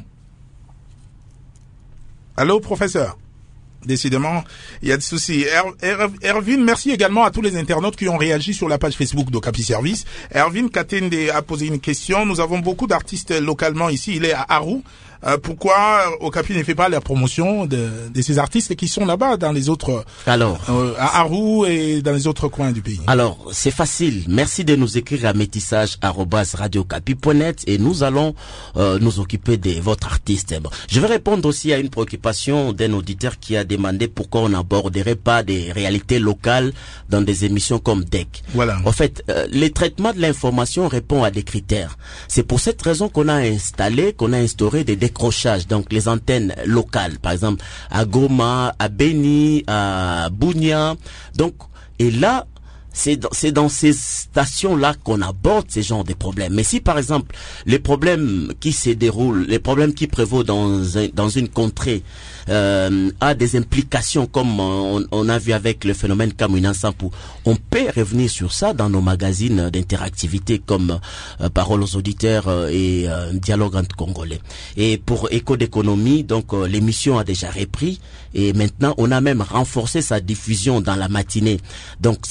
Allô, professeur? Décidément, il y a des soucis. Erwin, merci également à tous les internautes qui ont réagi sur la page Facebook d'Okapi Service. Erwin Katende a posé une question. Nous avons beaucoup d'artistes localement ici. Il est à Aru. Pourquoi Okapi ne fait pas la promotion de ces artistes qui sont là-bas dans les autres, alors, à Aru et dans les autres coins du pays? Alors, c'est facile. Merci de nous écrire à métissage@radiocapi.net et nous allons nous occuper de votre artiste. Je vais répondre aussi à une préoccupation d'un auditeur qui a demandé pourquoi on n'aborderait pas des réalités locales dans des émissions comme DEC. Voilà. En fait, le traitement de l'information répond à des critères. C'est pour cette raison qu'on a instauré des décrochages, donc les antennes locales, par exemple à Goma, à Beni, à Bunia. Donc, et là, c'est dans ces stations-là qu'on aborde ces genres de problèmes. Mais si, par exemple, les problèmes qui se déroulent, les problèmes qui prévaut dans une contrée, a des implications comme on a vu avec le phénomène Kamwinansapu, on peut revenir sur ça dans nos magazines d'interactivité comme Parole aux auditeurs et Dialogue entre Congolais. Et pour Écho d'économie, donc l'émission a déjà repris et maintenant on a même renforcé sa diffusion dans la matinée. Donc ça passe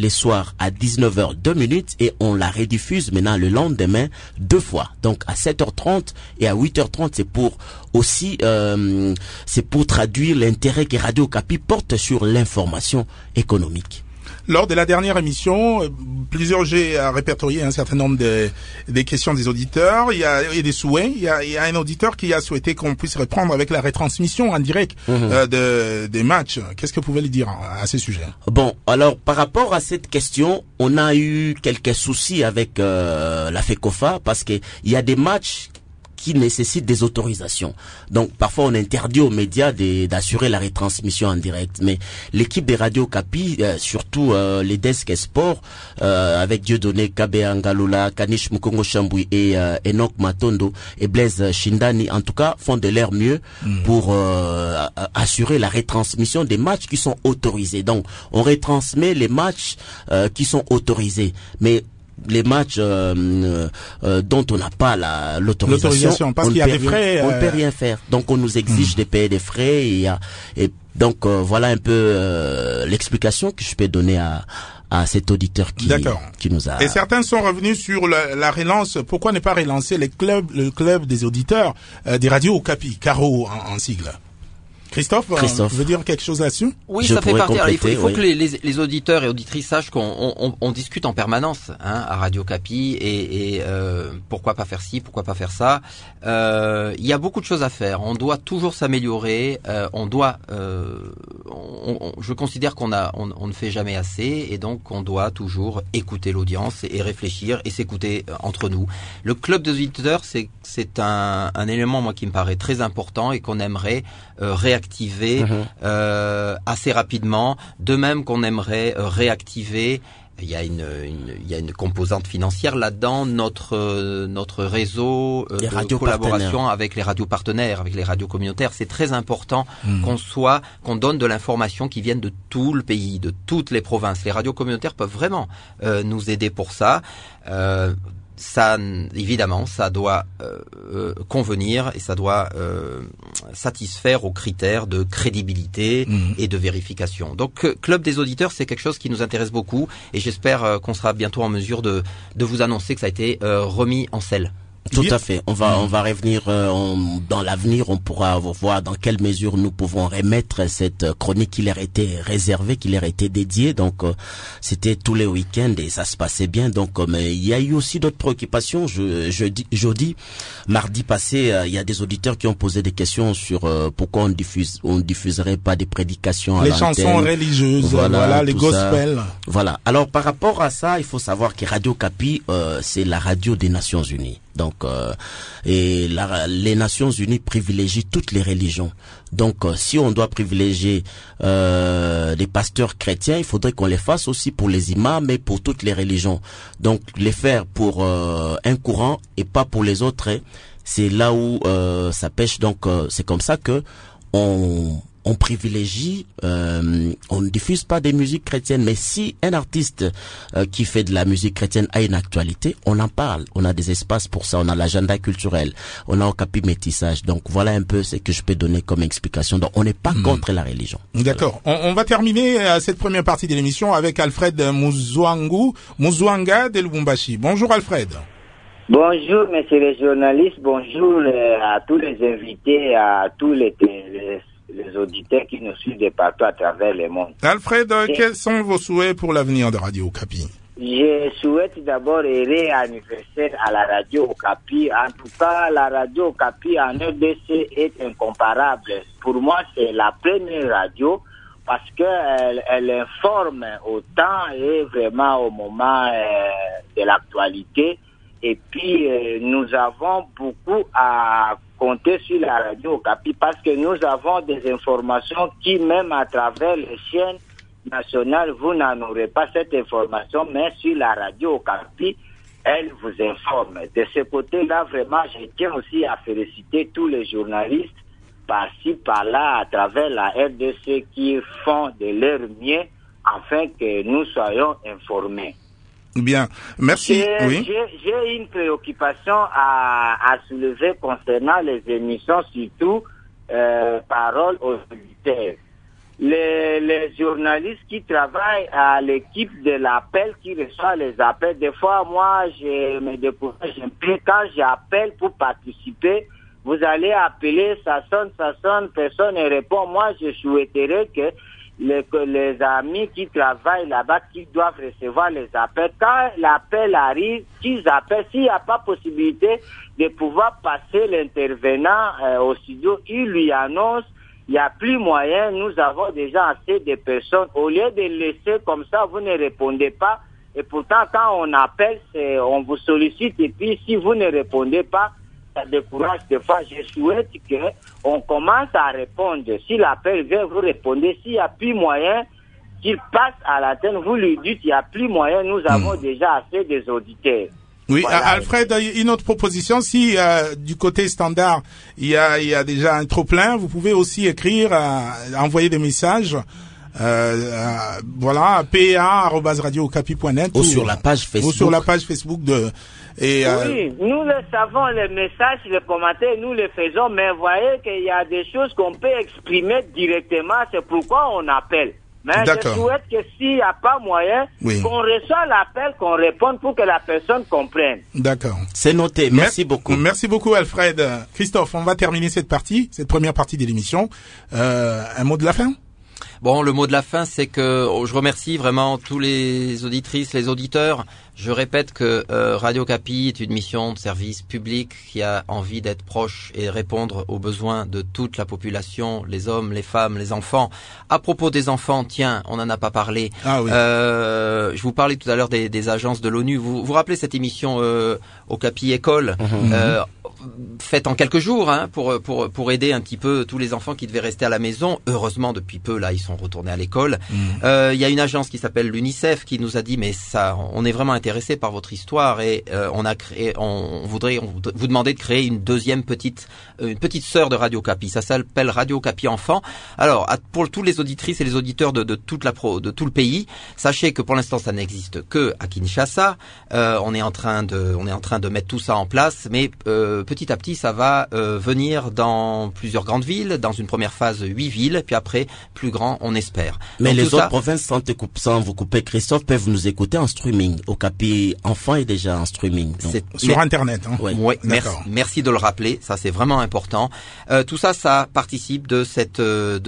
les soirs à 19h 2 minutes et on la rediffuse maintenant le lendemain 2 fois. Donc à 7h30 et à 8h30, c'est pour aussi c'est pour traduire l'intérêt que Radio Okapi porte sur l'information économique. Lors de la dernière émission, j'ai répertorié un certain nombre des questions des auditeurs. Il y a des souhaits. Il y a un auditeur qui a souhaité qu'on puisse reprendre avec la retransmission en direct des matchs. Qu'est-ce que vous pouvez lui dire à ce sujet? Bon, alors par rapport à cette question, on a eu quelques soucis avec la FECOFA parce que il y a des matchs qui nécessitent des autorisations. Donc parfois on interdit aux médias d'assurer la retransmission en direct. Mais l'équipe des Radio Okapi, surtout les Desk Sport, avec Dieudonné Kabe-Angalola, Kanish Mukongo Chamboui et Enoch Matondo et Blaise Shindani, en tout cas, font de leur mieux pour assurer la retransmission des matchs qui sont autorisés. Donc on retransmet les matchs qui sont autorisés. Mais les matchs dont on n'a pas l'autorisation, parce qu'il y a des frais, on ne peut rien faire. Donc on nous exige de payer des frais et donc voilà un peu l'explication que je peux donner à cet auditeur qui nous a... Et certains sont revenus sur la relance. Pourquoi ne pas relancer le club des auditeurs des radios Okapi, CARO en sigle? Christophe veut dire quelque chose là-dessus? Oui, ça fait partie. Alors, il faut que les auditeurs et auditrices sachent qu'on discute en permanence à Radio Okapi et pourquoi pas faire ci, pourquoi pas faire ça. Il y a beaucoup de choses à faire. On doit toujours s'améliorer. Je considère qu'on ne fait jamais assez et donc on doit toujours écouter l'audience et réfléchir et s'écouter entre nous. Le club des auditeurs, c'est un élément moi qui me paraît très important et qu'on aimerait réactiver assez rapidement, de même qu'on aimerait réactiver. Il y a une composante financière là-dedans, notre réseau de collaboration avec les radios partenaires, avec les radios communautaires. C'est très important qu'on donne de l'information qui vienne de tout le pays, de toutes les provinces. Les radios communautaires peuvent vraiment nous aider pour ça. Ça, évidemment, ça doit convenir et ça doit satisfaire aux critères de crédibilité et de vérification. Donc, Club des auditeurs, c'est quelque chose qui nous intéresse beaucoup et j'espère qu'on sera bientôt en mesure de vous annoncer que ça a été remis en selle. Tout à fait. On va revenir dans l'avenir. On pourra voir dans quelle mesure nous pouvons remettre cette chronique qui leur était réservée, qui leur était dédiée. Donc c'était tous les week-ends et ça se passait bien. Donc mais il y a eu aussi d'autres préoccupations. Jeudi, mardi passé, il y a des auditeurs qui ont posé des questions sur pourquoi on diffuserait pas des prédications à les l'antenne. Chansons religieuses, voilà les gospels. Voilà. Alors par rapport à ça, il faut savoir que Radio Okapi, c'est la radio des Nations Unies. Donc les Nations Unies privilégient toutes les religions. Donc si on doit privilégier des pasteurs chrétiens, il faudrait qu'on les fasse aussi pour les imams et pour toutes les religions. Donc les faire pour un courant et pas pour les autres, c'est là où ça pêche. Donc c'est comme ça que on privilégie, on ne diffuse pas des musiques chrétiennes, mais si un artiste qui fait de la musique chrétienne a une actualité, on en parle. On a des espaces pour ça, on a l'agenda culturel, on a Okapi Métissage. Donc voilà un peu ce que je peux donner comme explication. Donc on n'est pas contre la religion. D'accord. On va terminer cette première partie de l'émission avec Alfred Muzwanga de Lubumbashi. Bonjour Alfred. Bonjour messieurs les journalistes, bonjour à tous les invités, à tous les auditeurs qui nous suivent de partout à travers le monde. Alfred, quels sont vos souhaits pour l'avenir de Radio Okapi? Je souhaite d'abord heureux anniversaire à la Radio Okapi. En tout cas, la Radio Okapi en RDC est incomparable. Pour moi, c'est la première radio parce qu'elle informe au temps et vraiment au moment de l'actualité. Et puis, nous avons beaucoup à compter sur la Radio Okapi parce que nous avons des informations qui, même à travers les chaînes nationales, vous n'en aurez pas cette information, mais sur la Radio Okapi, elle vous informe. De ce côté-là, vraiment, je tiens aussi à féliciter tous les journalistes par-ci, par-là, à travers la RDC qui font de leur mieux afin que nous soyons informés. Bien, merci. J'ai une préoccupation à soulever concernant les émissions, surtout Parole aux auditeurs. les journalistes qui travaillent à l'équipe de l'appel, qui reçoit les appels. Des fois, moi, je me décourage un peu. Quand j'appelle pour participer, vous allez appeler, ça sonne, personne ne répond. Moi, je souhaiterais que les amis qui travaillent là-bas, qui doivent recevoir les appels, quand l'appel arrive, qu'ils appellent, s'il n'y a pas possibilité de pouvoir passer l'intervenant au studio, ils lui annoncent, il n'y a plus moyen, nous avons déjà assez de personnes. Au lieu de laisser comme ça, vous ne répondez pas. Et pourtant, quand on appelle, on vous sollicite. Et puis, si vous ne répondez pas, ça décourage des fois. Je souhaite qu'on commence à répondre. Si l'appel vient, vous répondez. S'il n'y a plus moyen, qu'il passe à l'antenne, vous lui dites, il n'y a plus moyen, nous avons déjà assez des auditeurs. Oui, voilà. Alfred, une autre proposition, si du côté standard, il y a déjà un trop-plein, vous pouvez aussi écrire, envoyer des messages, voilà, pa@radiocapi.net ou sur la page Facebook. Ou sur la page Facebook oui, nous le savons, les messages, les commentaires, nous les faisons, mais vous voyez qu'il y a des choses qu'on peut exprimer directement, c'est pourquoi on appelle. Mais je souhaite que s'il n'y a pas moyen, qu'on reçoive l'appel, qu'on réponde pour que la personne comprenne. D'accord. C'est noté. Merci beaucoup. Merci beaucoup, Alfred. Christophe, on va terminer cette première partie de l'émission. Un mot de la fin? Bon, le mot de la fin, c'est que je remercie vraiment tous les auditrices, les auditeurs. Je répète que Radio Capi est une mission de service public qui a envie d'être proche et répondre aux besoins de toute la population, les hommes, les femmes, les enfants. À propos des enfants, tiens, on n'en a pas parlé. Ah oui. Je vous parlais tout à l'heure des agences de l'ONU. Vous vous rappelez cette émission au Capi École faite en quelques jours pour aider un petit peu tous les enfants qui devaient rester à la maison. Heureusement, depuis peu, là, ils sont retournés à l'école. Il y a une agence qui s'appelle l'UNICEF qui nous a dit, mais ça, on est vraiment intéressé par votre histoire et on voudrait vous demander de créer une deuxième petite sœur de Radio Capi. Ça s'appelle Radio Capi Enfant. Alors, pour tous les auditrices et les auditeurs de tout le pays, sachez que pour l'instant, ça n'existe que à Kinshasa. On est en train de mettre tout ça en place, mais petit à petit, ça va venir dans plusieurs grandes villes, dans une première phase 8 villes, puis après plus grand, on espère. Mais donc, les autres provinces, sans vous couper, Christophe, peuvent nous écouter en streaming. Au Capi Enfant est déjà en streaming. Sur Internet. Hein. Oui, merci de le rappeler. Ça, c'est vraiment important. Tout ça, ça participe de ce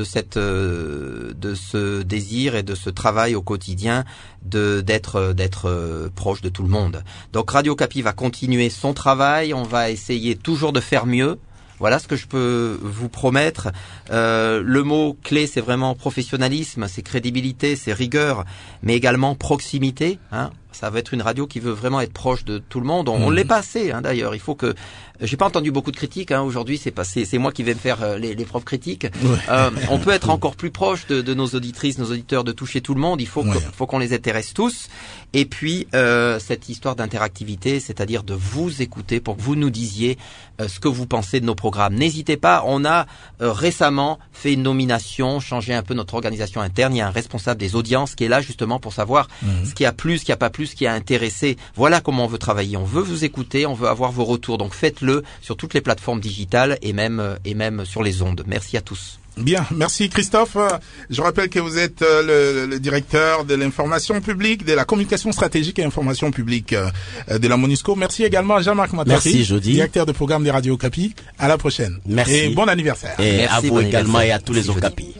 désir et de ce travail au quotidien d'être proche de tout le monde. Donc Radio Capi va continuer son travail. On va essayer toujours de faire mieux. Voilà ce que je peux vous promettre. Le mot clé, c'est vraiment professionnalisme, c'est crédibilité, c'est rigueur, mais également proximité. Ça va être une radio qui veut vraiment être proche de tout le monde. On l'est pas assez, d'ailleurs. Il faut que. J'ai pas entendu beaucoup de critiques. Aujourd'hui, c'est moi qui vais me faire les propres critiques. On peut être encore plus proche de nos auditrices, nos auditeurs, de toucher tout le monde. Il faut qu'on les intéresse tous. Et puis cette histoire d'interactivité, c'est-à-dire de vous écouter pour que vous nous disiez ce que vous pensez de nos programmes. N'hésitez pas. On a récemment fait une nomination, changé un peu notre organisation interne. Il y a un responsable des audiences qui est là justement pour savoir ce qui a plu, ce qui a pas plu, ce qui a intéressé. Voilà comment on veut travailler. On veut vous écouter, on veut avoir vos retours. Donc faites-le sur toutes les plateformes digitales et même sur les ondes. Merci à tous. Bien, merci Christophe. Je rappelle que vous êtes le directeur de l'information publique, de la communication stratégique et information publique de la MONUSCO. Merci également à Jean-Marc Matari, merci, Jody, directeur de programme des Radio Capi. À la prochaine. Merci. Et bon anniversaire. Et merci, à vous également et à tous les Okapi.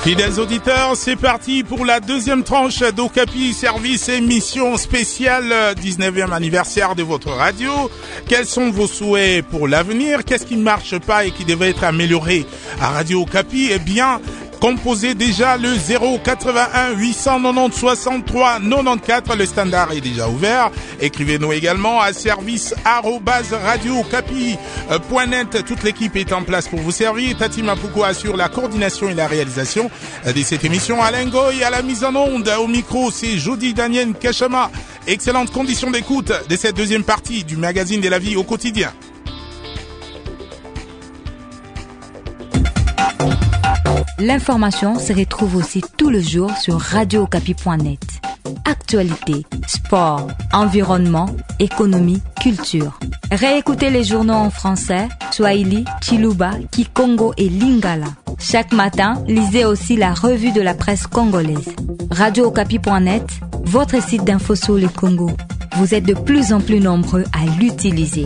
Fidèles auditeurs, c'est parti pour la deuxième tranche d'Okapi Service émission spéciale 19e anniversaire de votre radio. Quels sont vos souhaits pour l'avenir? Qu'est-ce qui ne marche pas et qui devait être amélioré à Radio Okapi? Eh bien, composez déjà le 081 890 63 94. Le standard est déjà ouvert. Écrivez-nous également à service@radiookapi.net. Toute l'équipe est en place pour vous servir. Tati Mapuko assure la coordination et la réalisation de cette émission. Alain Goy à la mise en onde. Au micro, c'est Jody Daniel Kachama. Excellente condition d'écoute de cette deuxième partie du magazine de la vie au quotidien. L'information se retrouve aussi tout le jour sur radiookapi.net. Actualité, sport, environnement, économie, culture. Réécoutez les journaux en français, Swahili, Chiluba, Kikongo et Lingala. Chaque matin, lisez aussi la revue de la presse congolaise. radiookapi.net, votre site d'info sur le Congo. Vous êtes de plus en plus nombreux à l'utiliser.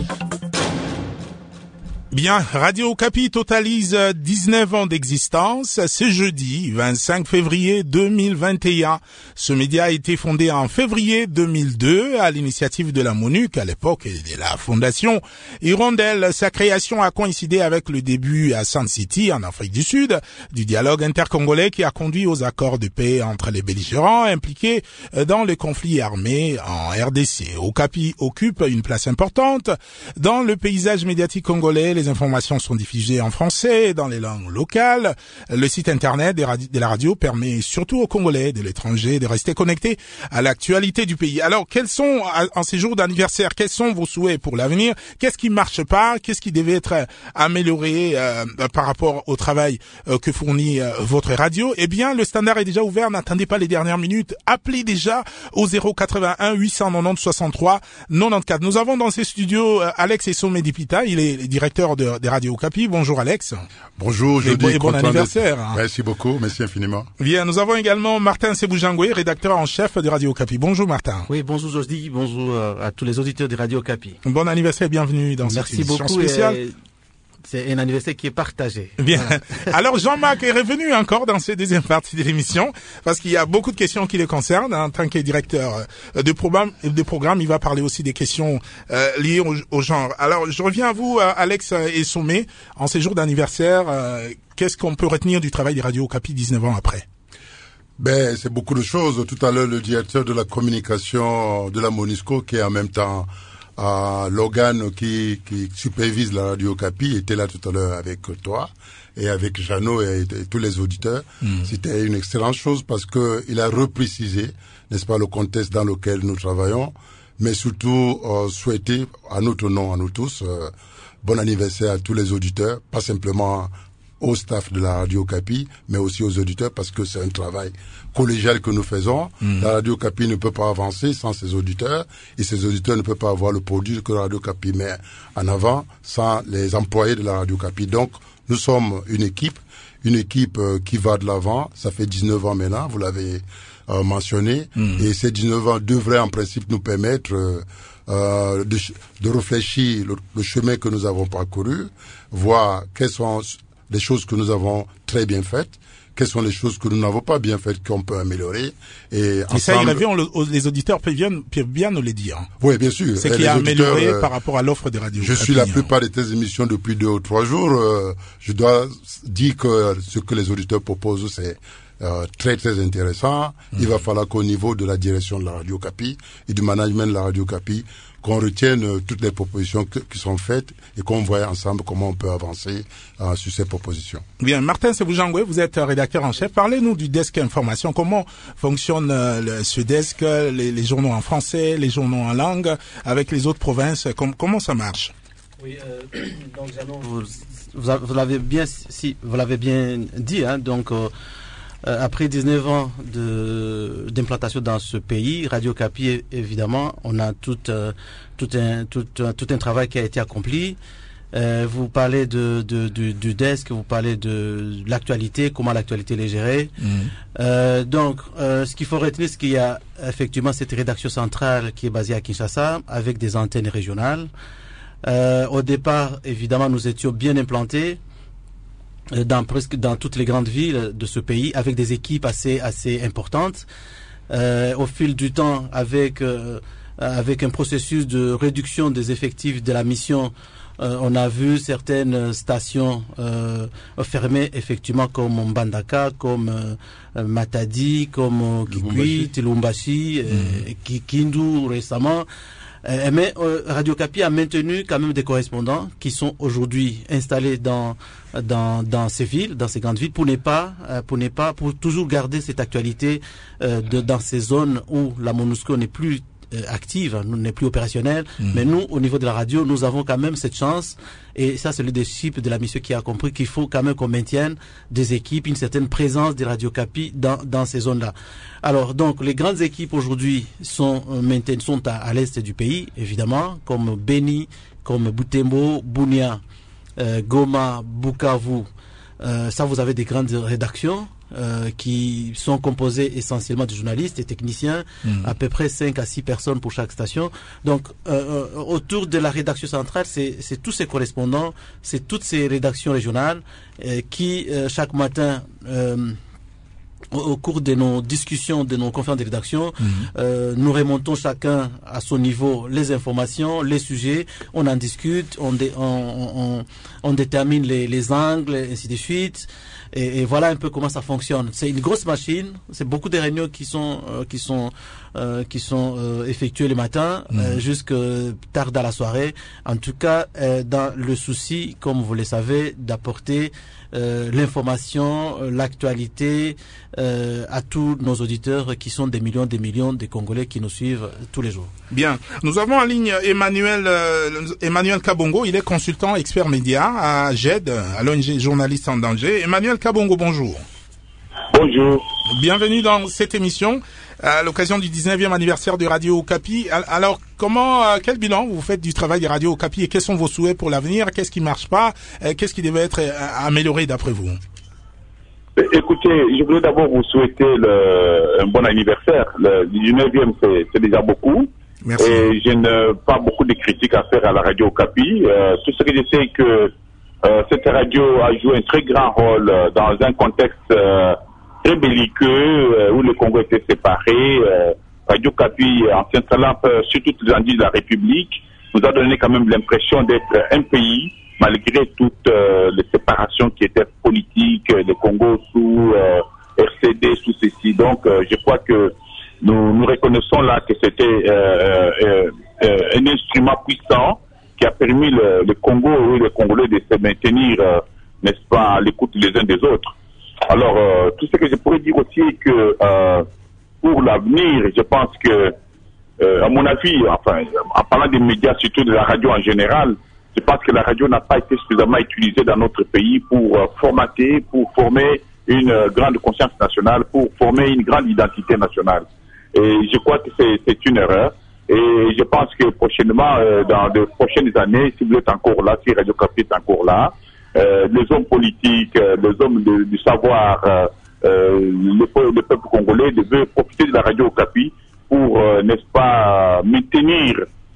Bien, Radio Okapi totalise 19 ans d'existence. Ce jeudi 25 février 2021. Ce média a été fondé en février 2002 à l'initiative de la MONUC à l'époque et de la fondation Hirondelle. Sa création a coïncidé avec le début à Sun City en Afrique du Sud du dialogue intercongolais qui a conduit aux accords de paix entre les belligérants impliqués dans le conflit armé en RDC. Okapi occupe une place importante dans le paysage médiatique congolais. Les informations sont diffusées en français dans les langues locales. Le site internet de la radio permet surtout aux Congolais de l'étranger de rester connectés à l'actualité du pays. Alors, quels sont, en ces jours d'anniversaire, quels sont vos souhaits pour l'avenir? Qu'est-ce qui marche pas? Qu'est-ce qui devait être amélioré par rapport au travail que fournit votre radio? Eh bien, le standard est déjà ouvert. N'attendez pas les dernières minutes. Appelez déjà au 081 890 63 94. Nous avons dans ces studios Alex Essomé-Dipita. Il est directeur de Radio Okapi. Bonjour Alex. Bonjour, je dis bon anniversaire. Merci beaucoup, merci infiniment. Bien, nous avons également Martin Seboujangoué, rédacteur en chef de Radio Okapi. Bonjour Martin. Oui, bonjour Josdi, bonjour à tous les auditeurs de Radio Okapi. Bon anniversaire, bienvenue dans cette émission spéciale. C'est un anniversaire qui est partagé. Bien. Alors Jean-Marc est revenu encore dans cette deuxième partie de l'émission parce qu'il y a beaucoup de questions qui le concernent. En tant que directeur de programme, il va parler aussi des questions liées au genre. Alors je reviens à vous, Alex Essomé. En ces jours d'anniversaire, qu'est-ce qu'on peut retenir du travail de Radio Okapi 19 ans après? Ben, c'est beaucoup de choses. Tout à l'heure, le directeur de la communication de la MONUSCO, qui est en même temps l'organe qui supervise la Radio Okapi, était là tout à l'heure avec toi et avec Jeannot et tous les auditeurs. C'était une excellente chose parce que il a reprécisé, n'est-ce pas, le contexte dans lequel nous travaillons, mais surtout souhaiter à notre nom, à nous tous, bon anniversaire à tous les auditeurs, pas simplement au staff de la Radio Okapi, mais aussi aux auditeurs, parce que c'est un travail collégial que nous faisons. La Radio Okapi ne peut pas avancer sans ses auditeurs, et ses auditeurs ne peuvent pas avoir le produit que la Radio Okapi met en avant sans les employés de la Radio Okapi. Donc, nous sommes une équipe qui va de l'avant. Ça fait 19 ans maintenant, vous l'avez mentionné, et ces 19 ans devraient en principe nous permettre de réfléchir le chemin que nous avons parcouru, voir quelles sont les choses que nous avons très bien faites, quelles sont les choses que nous n'avons pas bien faites qu'on peut améliorer. Et ça, les auditeurs peuvent bien nous le dire. Oui, bien sûr. C'est qu'il y a amélioré par rapport à l'offre de Radio. Je suis la plupart de tes émissions depuis 2 ou 3 jours. Je dois dire que ce que les auditeurs proposent, c'est très très intéressant. Il va falloir qu'au niveau de la direction de la Radio Okapi et du management de la Radio Okapi, qu'on retienne toutes les propositions qui sont faites et qu'on voit ensemble comment on peut avancer sur ces propositions. Bien, Martin Seboujangoué, vous êtes rédacteur en chef. Parlez-nous du desk information. Comment fonctionne ce desk, les journaux en français, les journaux en langue, avec les autres provinces, comment ça marche? Oui, donc Jeannot, vous l'avez bien dit, hein, donc après 19 ans d'implantation dans ce pays, Radio Okapi, évidemment, on a tout un travail qui a été accompli. Vous parlez du desk, vous parlez de l'actualité, comment l'actualité est gérée. Donc, ce qu'il faut retenir, c'est qu'il y a effectivement cette rédaction centrale qui est basée à Kinshasa, avec des antennes régionales. Au départ, évidemment, nous étions bien implantés. dans toutes les grandes villes de ce pays, avec des équipes assez importantes. Au fil du temps, avec un processus de réduction des effectifs de la mission, on a vu certaines stations fermées, effectivement, comme Mbandaka, comme Matadi, comme Kikwit, Lubumbashi, Kindu récemment. Mais Radio Okapi a maintenu quand même des correspondants qui sont aujourd'hui installés dans ces villes, dans ces grandes villes, pour toujours garder cette actualité dans ces zones où la MONUSCO n'est plus active, n'est plus opérationnelle. Mais nous, au niveau de la radio, nous avons quand même cette chance, et ça c'est le leadership de la mission qui a compris qu'il faut quand même qu'on maintienne des équipes, une certaine présence de Radio Okapi dans ces zones-là. Alors donc les grandes équipes aujourd'hui sont à l'est du pays, évidemment, comme Beni, comme Butembo, Bunia, Goma, Bukavu. Ça, vous avez des grandes rédactions qui sont composées essentiellement de journalistes et techniciens, à peu près 5 à 6 personnes pour chaque station. Donc autour de la rédaction centrale, c'est tous ces correspondants, c'est toutes ces rédactions régionales qui chaque matin au cours de nos discussions, de nos conférences de rédaction, nous remontons chacun à son niveau les informations, les sujets, on en discute, on détermine les angles, et ainsi de suite. Et voilà un peu comment ça fonctionne. C'est une grosse machine. C'est beaucoup de réunions qui sont effectuées le matin jusque tard dans la soirée. En tout cas, dans le souci, comme vous le savez, d'apporter l'information, l'actualité à tous nos auditeurs qui sont des millions de Congolais qui nous suivent tous les jours. Bien. Nous avons en ligne Emmanuel Kabongo. Il est consultant expert média à GED, à l'ONG Journalistes en danger. Emmanuel Kabongo, bonjour. Bonjour. Bienvenue dans cette émission à l'occasion du 19e anniversaire de Radio Okapi. Alors, quel bilan vous faites du travail de Radio Okapi et quels sont vos souhaits pour l'avenir? Qu'est-ce qui marche pas? Qu'est-ce qui devait être amélioré d'après vous? Écoutez, je voulais d'abord vous souhaiter un bon anniversaire. Le 19e, c'est déjà beaucoup. Merci. Et je n'ai pas beaucoup de critiques à faire à la Radio Okapi. Tout ce que je sais que cette radio a joué un très grand rôle dans un contexte très belliqueux où le Congo était séparé. Radio Okapi, en s'installant sur toutes les années de la République, nous a donné quand même l'impression d'être un pays, malgré toutes les séparations qui étaient politiques, le Congo sous RCD, sous ceci. Donc, je crois que nous reconnaissons là que c'était un instrument puissant qui a permis le Congo et les Congolais de se maintenir, n'est-ce pas, à l'écoute les uns des autres. Alors, tout ce que je pourrais dire aussi est que pour l'avenir, je pense que, à mon avis, enfin, en parlant des médias, surtout de la radio en général, je pense que la radio n'a pas été suffisamment utilisée dans notre pays pour formater, pour former une grande conscience nationale, pour former une grande identité nationale. Et je crois que c'est une erreur. Et je pense que prochainement, dans de prochaines années, si vous êtes encore là, si Radio Okapi est encore là, les hommes politiques, les hommes du savoir, le peuple congolais devait profiter de la Radio Okapi pour, n'est-ce pas, maintenir,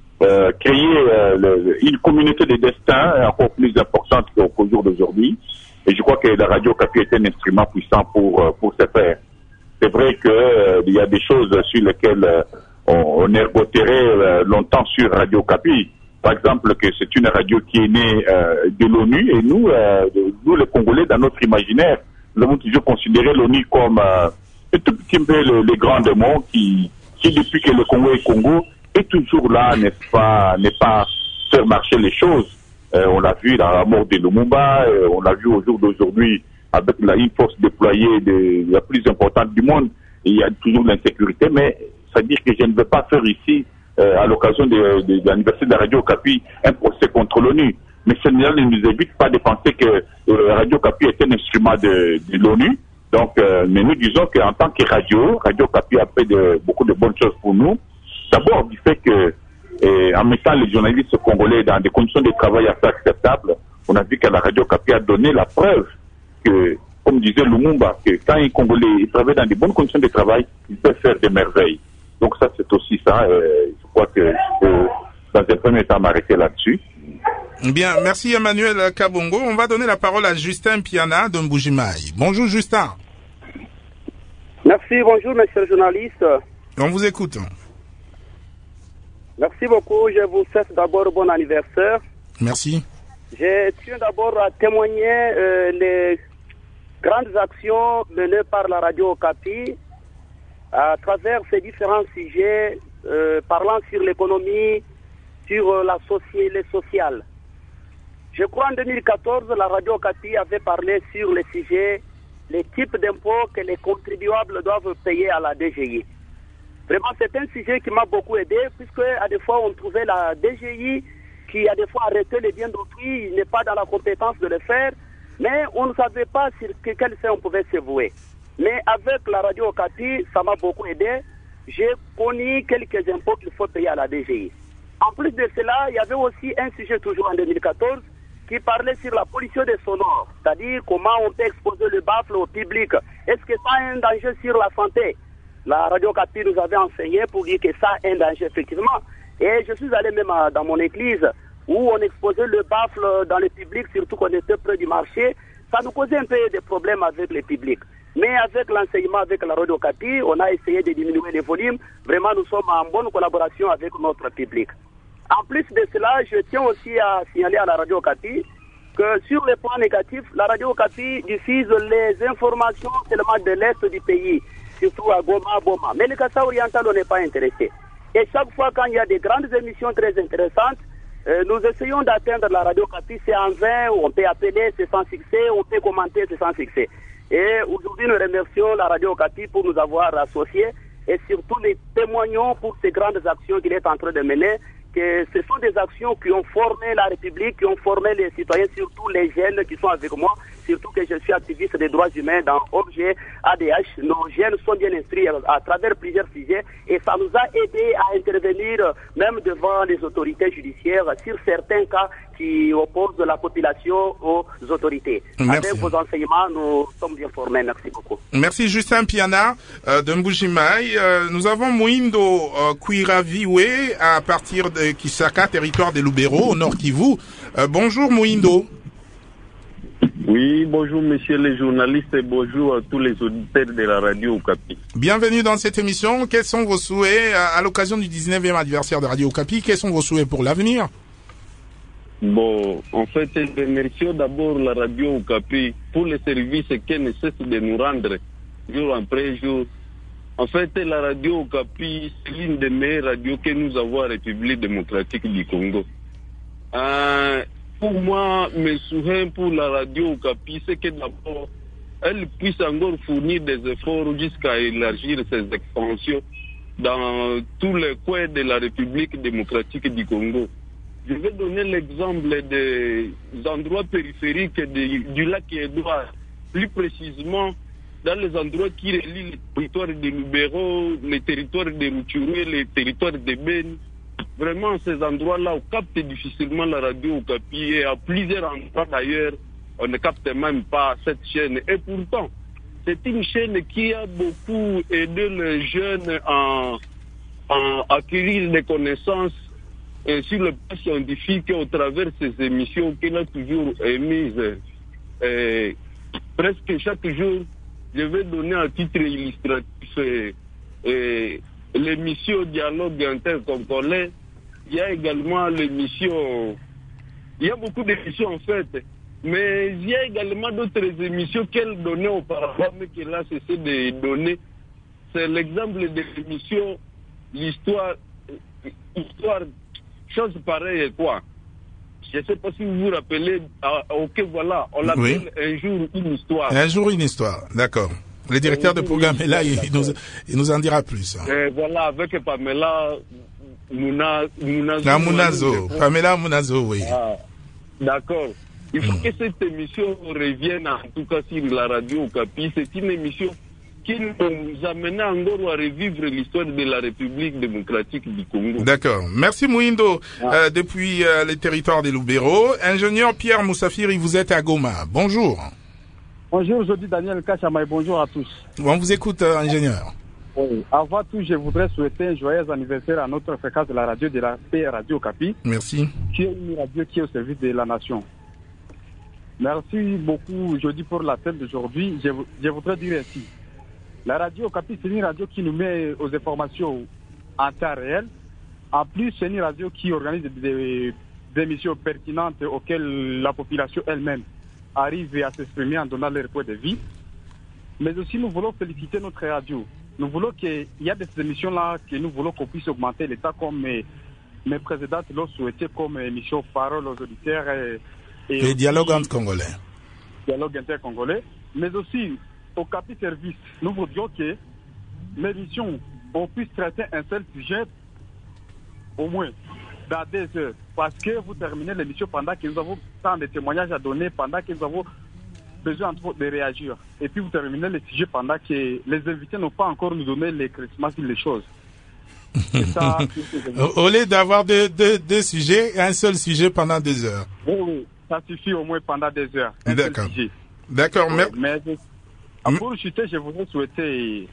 créer une communauté de destin encore plus importante qu'au jour d'aujourd'hui. Et je crois que la Radio Okapi est un instrument puissant pour ce faire. C'est vrai qu'il y a des choses sur lesquelles on ergoterait longtemps sur Radio Okapi. Par exemple, que c'est une radio qui est née de l'ONU et nous les Congolais, dans notre imaginaire, nous avons toujours considéré l'ONU comme un tout petit peu le grand démon qui depuis que le Congo est Congo, est toujours là, n'est pas faire marcher les choses. On l'a vu dans la mort de Lumumba, on l'a vu au jour d'aujourd'hui avec une force déployée la plus importante du monde. Et il y a toujours l'insécurité, mais ça veut dire que je ne veux pas faire ici, à l'occasion de l'anniversaire de la Radio Okapi, un procès contre l'ONU. Mais ce ne nous évite pas de penser que la Radio Okapi est un instrument de l'ONU. Donc, mais nous disons qu'en tant que Radio Okapi a fait beaucoup de bonnes choses pour nous. D'abord, du fait que, en mettant les journalistes congolais dans des conditions de travail assez acceptables, on a vu que la Radio Okapi a donné la preuve que, comme disait Lumumba, que quand un Congolais travaille dans des bonnes conditions de travail, il peut faire des merveilles. Donc ça, c'est aussi ça. Je crois que je peux, dans un premier temps, m'arrêter là-dessus. Bien, merci Emmanuel Kabongo. On va donner la parole à Justin Piana de Mbujimayi. Bonjour Justin. Merci, bonjour monsieur le journaliste. On vous écoute. Merci beaucoup, je vous souhaite d'abord bon anniversaire. Merci. Je tiens d'abord à témoigner les grandes actions menées par la radio Okapi à travers ces différents sujets parlant sur l'économie, sur les sociales. Je crois en 2014, la radio Okapi avait parlé sur les sujets, les types d'impôts que les contribuables doivent payer à la DGI. Vraiment, c'est un sujet qui m'a beaucoup aidé, puisque à des fois, on trouvait la DGI qui, à des fois, arrêtait les biens d'autrui, il n'est pas dans la compétence de le faire, mais on ne savait pas sur quel fait on pouvait se vouer. Mais avec la radio Okapi, ça m'a beaucoup aidé. J'ai connu quelques impôts qu'il faut payer à la DGI. En plus de cela, il y avait aussi un sujet toujours en 2014 qui parlait sur la pollution des sonores, c'est-à-dire comment on peut exposer le baffle au public. Est-ce que ça a un danger sur la santé? La radio Okapi nous avait enseigné pour dire que ça a un danger, effectivement. Et je suis allé même dans mon église où on exposait le baffle dans le public, surtout qu'on était près du marché. Ça nous causait un peu des problèmes avec le public. Mais avec l'enseignement, avec la radio Okapi, on a essayé de diminuer les volumes. Vraiment, nous sommes en bonne collaboration avec notre public. En plus de cela, je tiens aussi à signaler à la radio Okapi que sur le plan négatif, la radio Okapi diffuse les informations seulement de l'Est du pays, surtout à Goma, Boma. Mais le Kassa oriental, on n'est pas intéressé. Et chaque fois quand il y a des grandes émissions très intéressantes, nous essayons d'atteindre la radio Okapi, c'est en vain, on peut appeler, c'est sans succès, on peut commenter, c'est sans succès. Et aujourd'hui, nous remercions la radio Okapi pour nous avoir associés et surtout les témoignons pour ces grandes actions qu'il est en train de mener, que ce sont des actions qui ont formé la République, qui ont formé les citoyens, surtout les jeunes qui sont avec moi, surtout que je suis activiste des droits humains dans OBG, ADH. Nos jeunes sont bien instruits à travers plusieurs sujets et ça nous a aidé à intervenir même devant les autorités judiciaires sur certains cas qui opposent la population aux autorités. Merci. Avec vos enseignements, nous sommes bien formés. Merci beaucoup. Merci Justin Piana de Mbujimayi. Nous avons Mwindo Kwiraviwe à partir de Kisaka, territoire des Lubero, au nord Kivu. Bonjour Mwindo. Oui, bonjour messieurs les journalistes et bonjour à tous les auditeurs de la radio Okapi. Bienvenue dans cette émission. Quels sont vos souhaits à l'occasion du 19e anniversaire de Radio Okapi? Quels sont vos souhaits pour l'avenir? Bon, en fait, remercions d'abord la radio Okapi pour les services qu'elle ne cesse de nous rendre jour après jour. En fait, la radio Okapi, c'est l'une des meilleures radios que nous avons en République démocratique du Congo. Pour moi, mes souhaits pour la radio Okapi, c'est que d'abord, elle puisse encore fournir des efforts jusqu'à élargir ses expansions dans tous les coins de la République démocratique du Congo. Je vais donner l'exemple des endroits périphériques du lac Édouard, plus précisément dans les endroits qui relient les territoires de Lubero, les territoires de Rutshuru, les territoires de Beni. Vraiment, ces endroits-là, on capte difficilement la radio Okapi et à plusieurs endroits d'ailleurs, on ne capte même pas cette chaîne. Et pourtant, c'est une chaîne qui a beaucoup aidé les jeunes à acquérir des connaissances sur le plan scientifique au travers de ces émissions qu'il a toujours émises. Presque chaque jour, je vais donner un titre illustratif l'émission Dialogue intercongolais. Il y a également l'émission, il y a beaucoup d'émissions en fait, mais il y a également d'autres émissions qu'elle donnait auparavant, mais qu'elle a cessé de donner. C'est l'exemple de l'émission L'histoire, chose pareille quoi. Je ne sais pas si vous vous rappelez, ok voilà, on l'appelle Un jour une histoire. Un jour une histoire, d'accord. Le directeur de programme est là, il nous en dira plus. Voilà, avec Pamela Munazo. Pamela Munazo, oui. Ah, d'accord. Il faut que cette émission revienne en tout cas sur la radio Okapi. C'est une émission qui nous amène encore à revivre l'histoire de la République démocratique du Congo. D'accord. Merci Mwindo. Depuis les territoires des Lubero, ingénieur Pierre Moussafiri, vous êtes à Goma. Bonjour. Bonjour, je dis Daniel Kachama et bonjour à tous. On vous écoute, ingénieur. Oui. Avant tout, je voudrais souhaiter un joyeux anniversaire à notre fréquence de la radio de la paix, Radio Okapi. Merci. Qui est une radio qui est au service de la nation. Merci beaucoup, Jody, pour la thème d'aujourd'hui. Je voudrais dire ainsi. La radio Okapi, c'est une radio qui nous met aux informations en temps réel. En plus, c'est une radio qui organise des émissions pertinentes auxquelles la population elle-même arrive à s'exprimer en donnant leur point de vie. Mais aussi, nous voulons féliciter notre radio. Nous voulons qu'il y a des émissions-là que nous voulons qu'on puisse augmenter l'État comme mes présidentes l'ont souhaité comme émission Parole aux auditeurs et dialogue intercongolais. Dialogue intercongolais. Mais aussi, au Capi Service, nous voudrions que l'émission, on puisse traiter un seul sujet au moins dans 2 heures. Parce que vous terminez l'émission pendant que nous avons tant de témoignages à donner, pendant que nous avons besoin de réagir. Et puis vous terminez le sujet pendant que les invités n'ont pas encore nous donné l'éclaircissement sur les choses. Ça, au lieu d'avoir deux sujets, un seul sujet pendant 2 heures. Oui, ça suffit au moins pendant 2 heures. D'accord. D'accord. Mais pour chuter, je voudrais souhaiter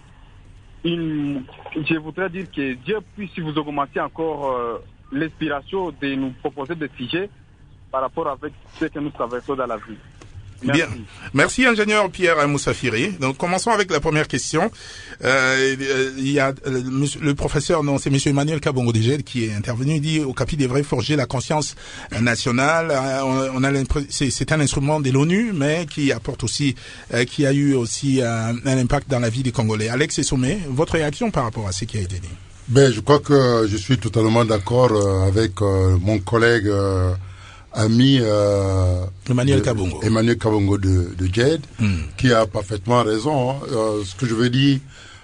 je voudrais dire que Dieu puisse vous augmenter encore l'inspiration de nous proposer des sujets par rapport avec ce que nous traversons dans la vie. Merci. Bien. Merci, ingénieur Pierre Moussafiri. Donc, commençons avec la première question. Il y a le professeur, non, c'est monsieur Emmanuel Kabongo Deged qui est intervenu. Il dit, Okapi devrait forger la conscience nationale. On a c'est un instrument de l'ONU, mais qui apporte aussi, qui a eu aussi un impact dans la vie des Congolais. Alex Essomé, votre réaction par rapport à ce qui a été dit? Ben, je crois que je suis totalement d'accord avec mon collègue ami Emmanuel Kabongo de Djed, qui a parfaitement raison. Ce que je veux dire,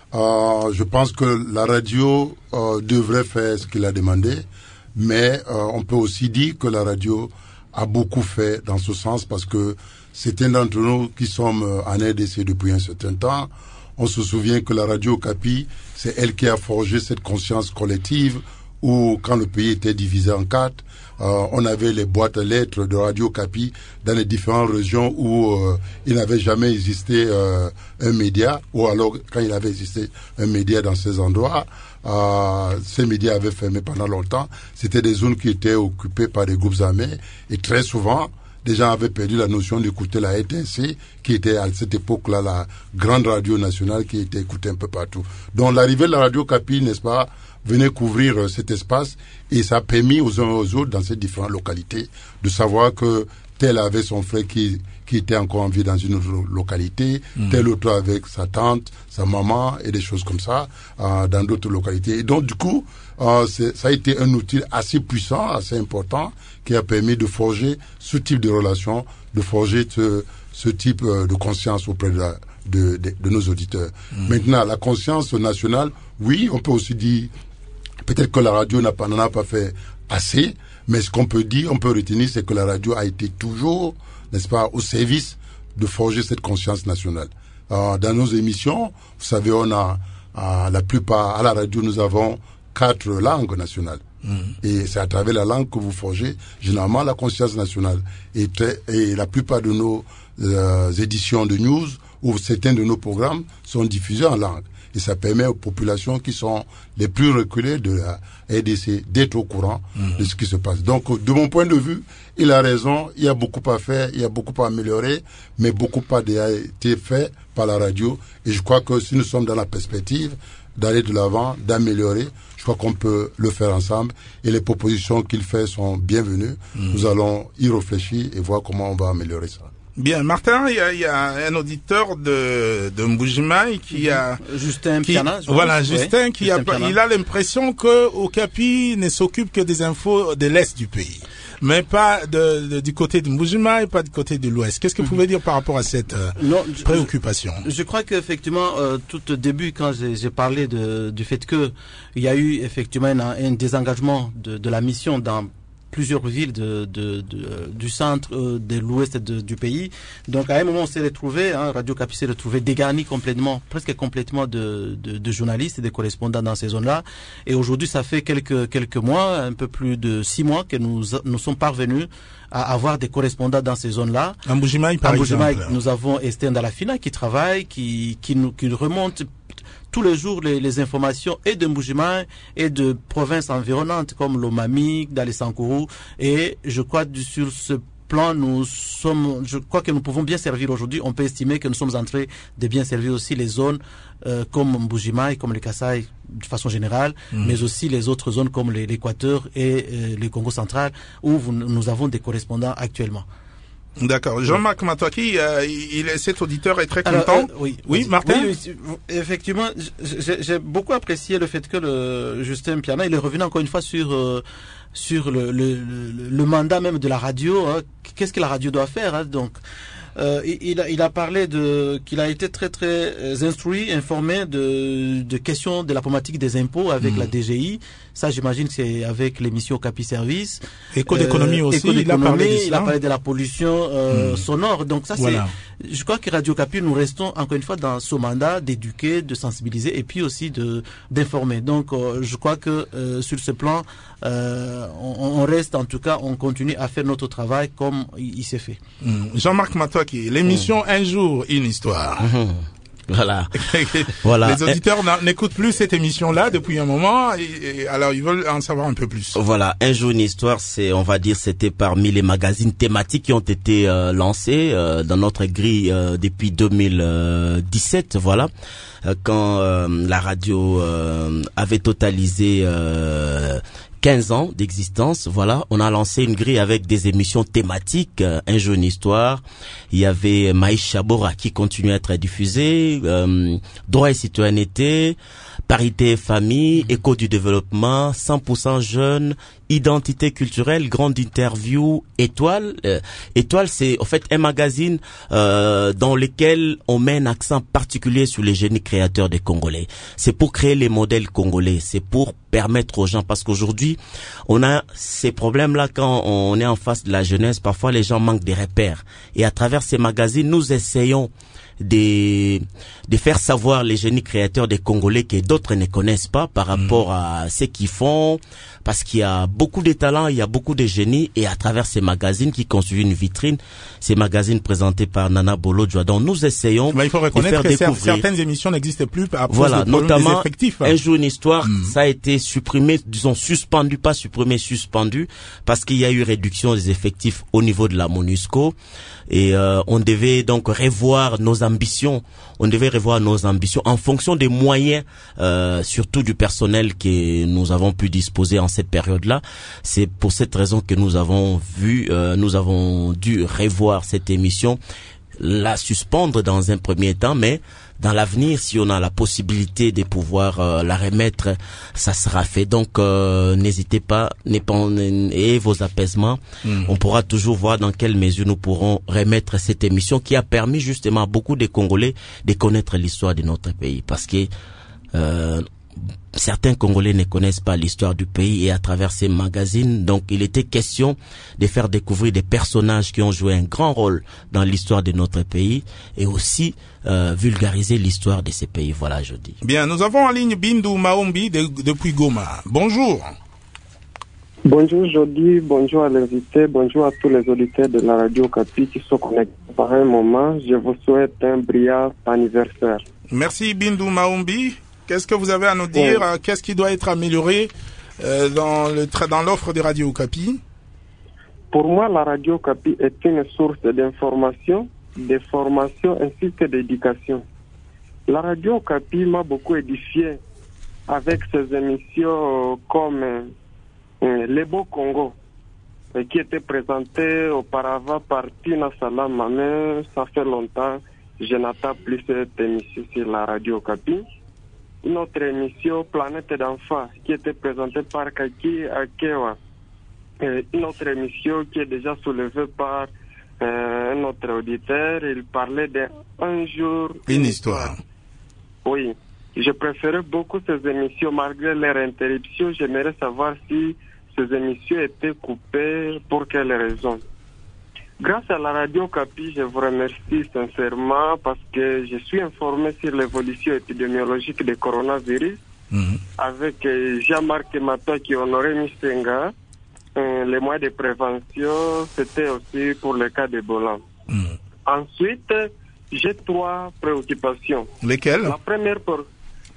je pense que la radio devrait faire ce qu'il a demandé, mais on peut aussi dire que la radio a beaucoup fait dans ce sens, parce que certains d'entre nous qui sommes en RDC depuis un certain temps, on se souvient que la radio Okapi, c'est elle qui a forgé cette conscience collective où, quand le pays était divisé en 4, on avait les boîtes à lettres de Radio Okapi dans les différentes régions où il n'avait jamais existé un média, ou alors quand il avait existé un média dans ces endroits, ces médias avaient fermé pendant longtemps. C'était des zones qui étaient occupées par des groupes armés, et très souvent, des gens avaient perdu la notion d'écouter la RTNC, qui était à cette époque-là la grande radio nationale qui était écoutée un peu partout. Donc l'arrivée de la Radio Okapi, n'est-ce pas, venait couvrir cet espace, et ça a permis aux uns et aux autres dans ces différentes localités de savoir que tel avait son frère qui était encore en vie dans une autre localité, tel autre avec sa tante, sa maman et des choses comme ça dans d'autres localités. Et donc du coup, ça a été un outil assez puissant, assez important, qui a permis de forger ce type de relation, de forger ce type de conscience auprès de nos auditeurs. Maintenant, la conscience nationale, oui, on peut aussi dire peut-être que la radio n'en a pas fait assez, mais ce qu'on peut dire, on peut retenir, c'est que la radio a été toujours, n'est-ce pas, au service de forger cette conscience nationale. Dans nos émissions, vous savez, on a la plupart, à la radio, nous avons 4 langues nationales. Et c'est à travers la langue que vous forgez généralement la conscience nationale. Et la plupart de nos éditions de news ou certains de nos programmes sont diffusés en langue. Et ça permet aux populations qui sont les plus reculées de la RDC d'être au courant de ce qui se passe. Donc, de mon point de vue, il a raison, il y a beaucoup à faire, il y a beaucoup à améliorer, mais beaucoup a été fait par la radio. Et je crois que si nous sommes dans la perspective d'aller de l'avant, d'améliorer, je crois qu'on peut le faire ensemble. Et les propositions qu'il fait sont bienvenues. Nous allons y réfléchir et voir comment on va améliorer ça. Bien, Martin, il y a un auditeur de Mbujimaï qui a Justin Piana. Voilà, Justin qui il a l'impression que Okapi ne s'occupe que des infos de l'est du pays, mais pas du côté de Mbujimaï, pas du côté de l'ouest. Qu'est-ce que vous pouvez dire par rapport à cette préoccupation? Je crois qu'effectivement, tout au début, quand j'ai parlé du fait que il y a eu effectivement un désengagement de la mission dans plusieurs villes du centre, de l'ouest du pays. Donc à un moment on s'est retrouvé, Radio Okapi s'est retrouvé dégarni presque complètement de journalistes et de correspondants dans ces zones-là. Et aujourd'hui ça fait quelques mois, un peu plus de 6 mois que nous sommes parvenus à avoir des correspondants dans ces zones-là. En Mbujimaï, par exemple. Nous avons Esther Ndalafina qui travaille, qui remonte tous les jours les informations et de Mbuji-Mayi et de provinces environnantes comme Lomami, Dali-Sankuru, et je crois sur ce plan, je crois que nous pouvons bien servir aujourd'hui. On peut estimer que nous sommes en train de bien servir aussi les zones comme Mbuji-Mayi, comme les Kasaï de façon générale, mais aussi les autres zones comme l'Équateur et le Congo central où nous avons des correspondants actuellement. D'accord. Jean-Marc Matoaki, cet auditeur est très content. Oui, Martin. Oui, effectivement, j'ai beaucoup apprécié le fait que Justin Piana, il est revenu encore une fois sur le mandat même de la radio. Hein. Qu'est-ce que la radio doit faire, hein, donc. Il a parlé qu'il a été très très instruit, informé de questions de la problématique des impôts avec la DGI. Ça, j'imagine, c'est avec l'émission Capi Service. Éco d'économie aussi. Il a parlé de la pollution sonore. Donc ça, voilà. Je crois que Radio Capi, nous restons encore une fois dans ce mandat d'éduquer, de sensibiliser et puis aussi d'informer. Donc, je crois que sur ce plan, on reste, en tout cas, on continue à faire notre travail comme il s'est fait. Jean-Marc Matoaki, l'émission Un jour, une histoire. Voilà. Les auditeurs n'écoutent plus cette émission-là depuis un moment, et alors ils veulent en savoir un peu plus. Voilà, Un jour une histoire, c'était parmi les magazines thématiques qui ont été lancés dans notre grille depuis 2017. Voilà, quand la radio avait totalisé 15 ans d'existence, voilà, on a lancé une grille avec des émissions thématiques, Un jour une histoire. Il y avait Maïcha Bora qui continue à être diffusé, Droit et citoyenneté, Parité et famille, Écho du développement, 100% jeunes, Identité culturelle, grande interview, Étoile. Étoile, c'est en fait un magazine dans lequel on met un accent particulier sur les génies créateurs des Congolais. C'est pour créer les modèles congolais, c'est pour permettre aux gens, parce qu'aujourd'hui, on a ces problèmes-là quand on est en face de la jeunesse. Parfois, les gens manquent des repères. Et à travers ces magazines, nous essayons de faire savoir les génies créateurs des Congolais que d'autres ne connaissent pas par rapport à ce qu'ils font, parce qu'il y a beaucoup de talents, il y a beaucoup de génies, et à travers ces magazines qui constituent une vitrine, ces magazines présentés par Nana Bolo-Djoa, dont nous essayons il faut reconnaître que certaines émissions n'existent plus à cause voilà, de problèmes notamment des effectifs. Un jour une histoire, ça a été supprimé, disons suspendu, pas supprimé, suspendu, parce qu'il y a eu réduction des effectifs au niveau de la MONUSCO, et on devait donc revoir nos ambitions. On devait revoir nos ambitions en fonction des moyens, surtout du personnel que nous avons pu disposer en cette période-là. C'est pour cette raison que nous avons dû revoir cette émission, la suspendre dans un premier temps, mais dans l'avenir, si on a la possibilité de pouvoir la remettre, ça sera fait. Donc, n'hésitez pas, et vos apaisements, on pourra toujours voir dans quelle mesure nous pourrons remettre cette émission qui a permis justement à beaucoup de Congolais de connaître l'histoire de notre pays. Parce que certains Congolais ne connaissent pas l'histoire du pays, et à travers ces magazines, donc il était question de faire découvrir des personnages qui ont joué un grand rôle dans l'histoire de notre pays, et aussi vulgariser l'histoire de ces pays. Voilà, je dis. Bien, nous avons en ligne Bindu Maombi depuis Goma. Bonjour. Bonjour Jody, bonjour à l'invité, bonjour à tous les auditeurs de la radio Capi qui sont connectés par un moment. Je vous souhaite un brillant anniversaire. Merci Bindu Maombi. Qu'est-ce que vous avez à nous dire? Qu'est-ce qui doit être amélioré dans l'offre de Radio Okapi? Pour moi, la Radio Okapi est une source d'information, de formation ainsi que d'éducation. La Radio Okapi m'a beaucoup édifié avec ses émissions comme Les Beaux Congo, qui était présenté auparavant par Tina Salama, mais ça fait longtemps que je n'attends plus cette émission sur la Radio Okapi. Une autre émission, Planète d'enfants, qui était présentée par Kaki Akewa. Une autre émission qui est déjà soulevée par un autre auditeur. Il parlait d'Un jour, une histoire. Oui. Je préférais beaucoup ces émissions malgré leur interruption. J'aimerais savoir si ces émissions étaient coupées, pour quelles raisons. Grâce à la Radio Capi, je vous remercie sincèrement parce que je suis informé sur l'évolution épidémiologique du coronavirus avec Jean-Marc Matoaki qui Honoré Mistenga. Les moyens de prévention, c'était aussi pour le cas d'Ebola. Ensuite, j'ai 3 préoccupations. Lesquelles? La première,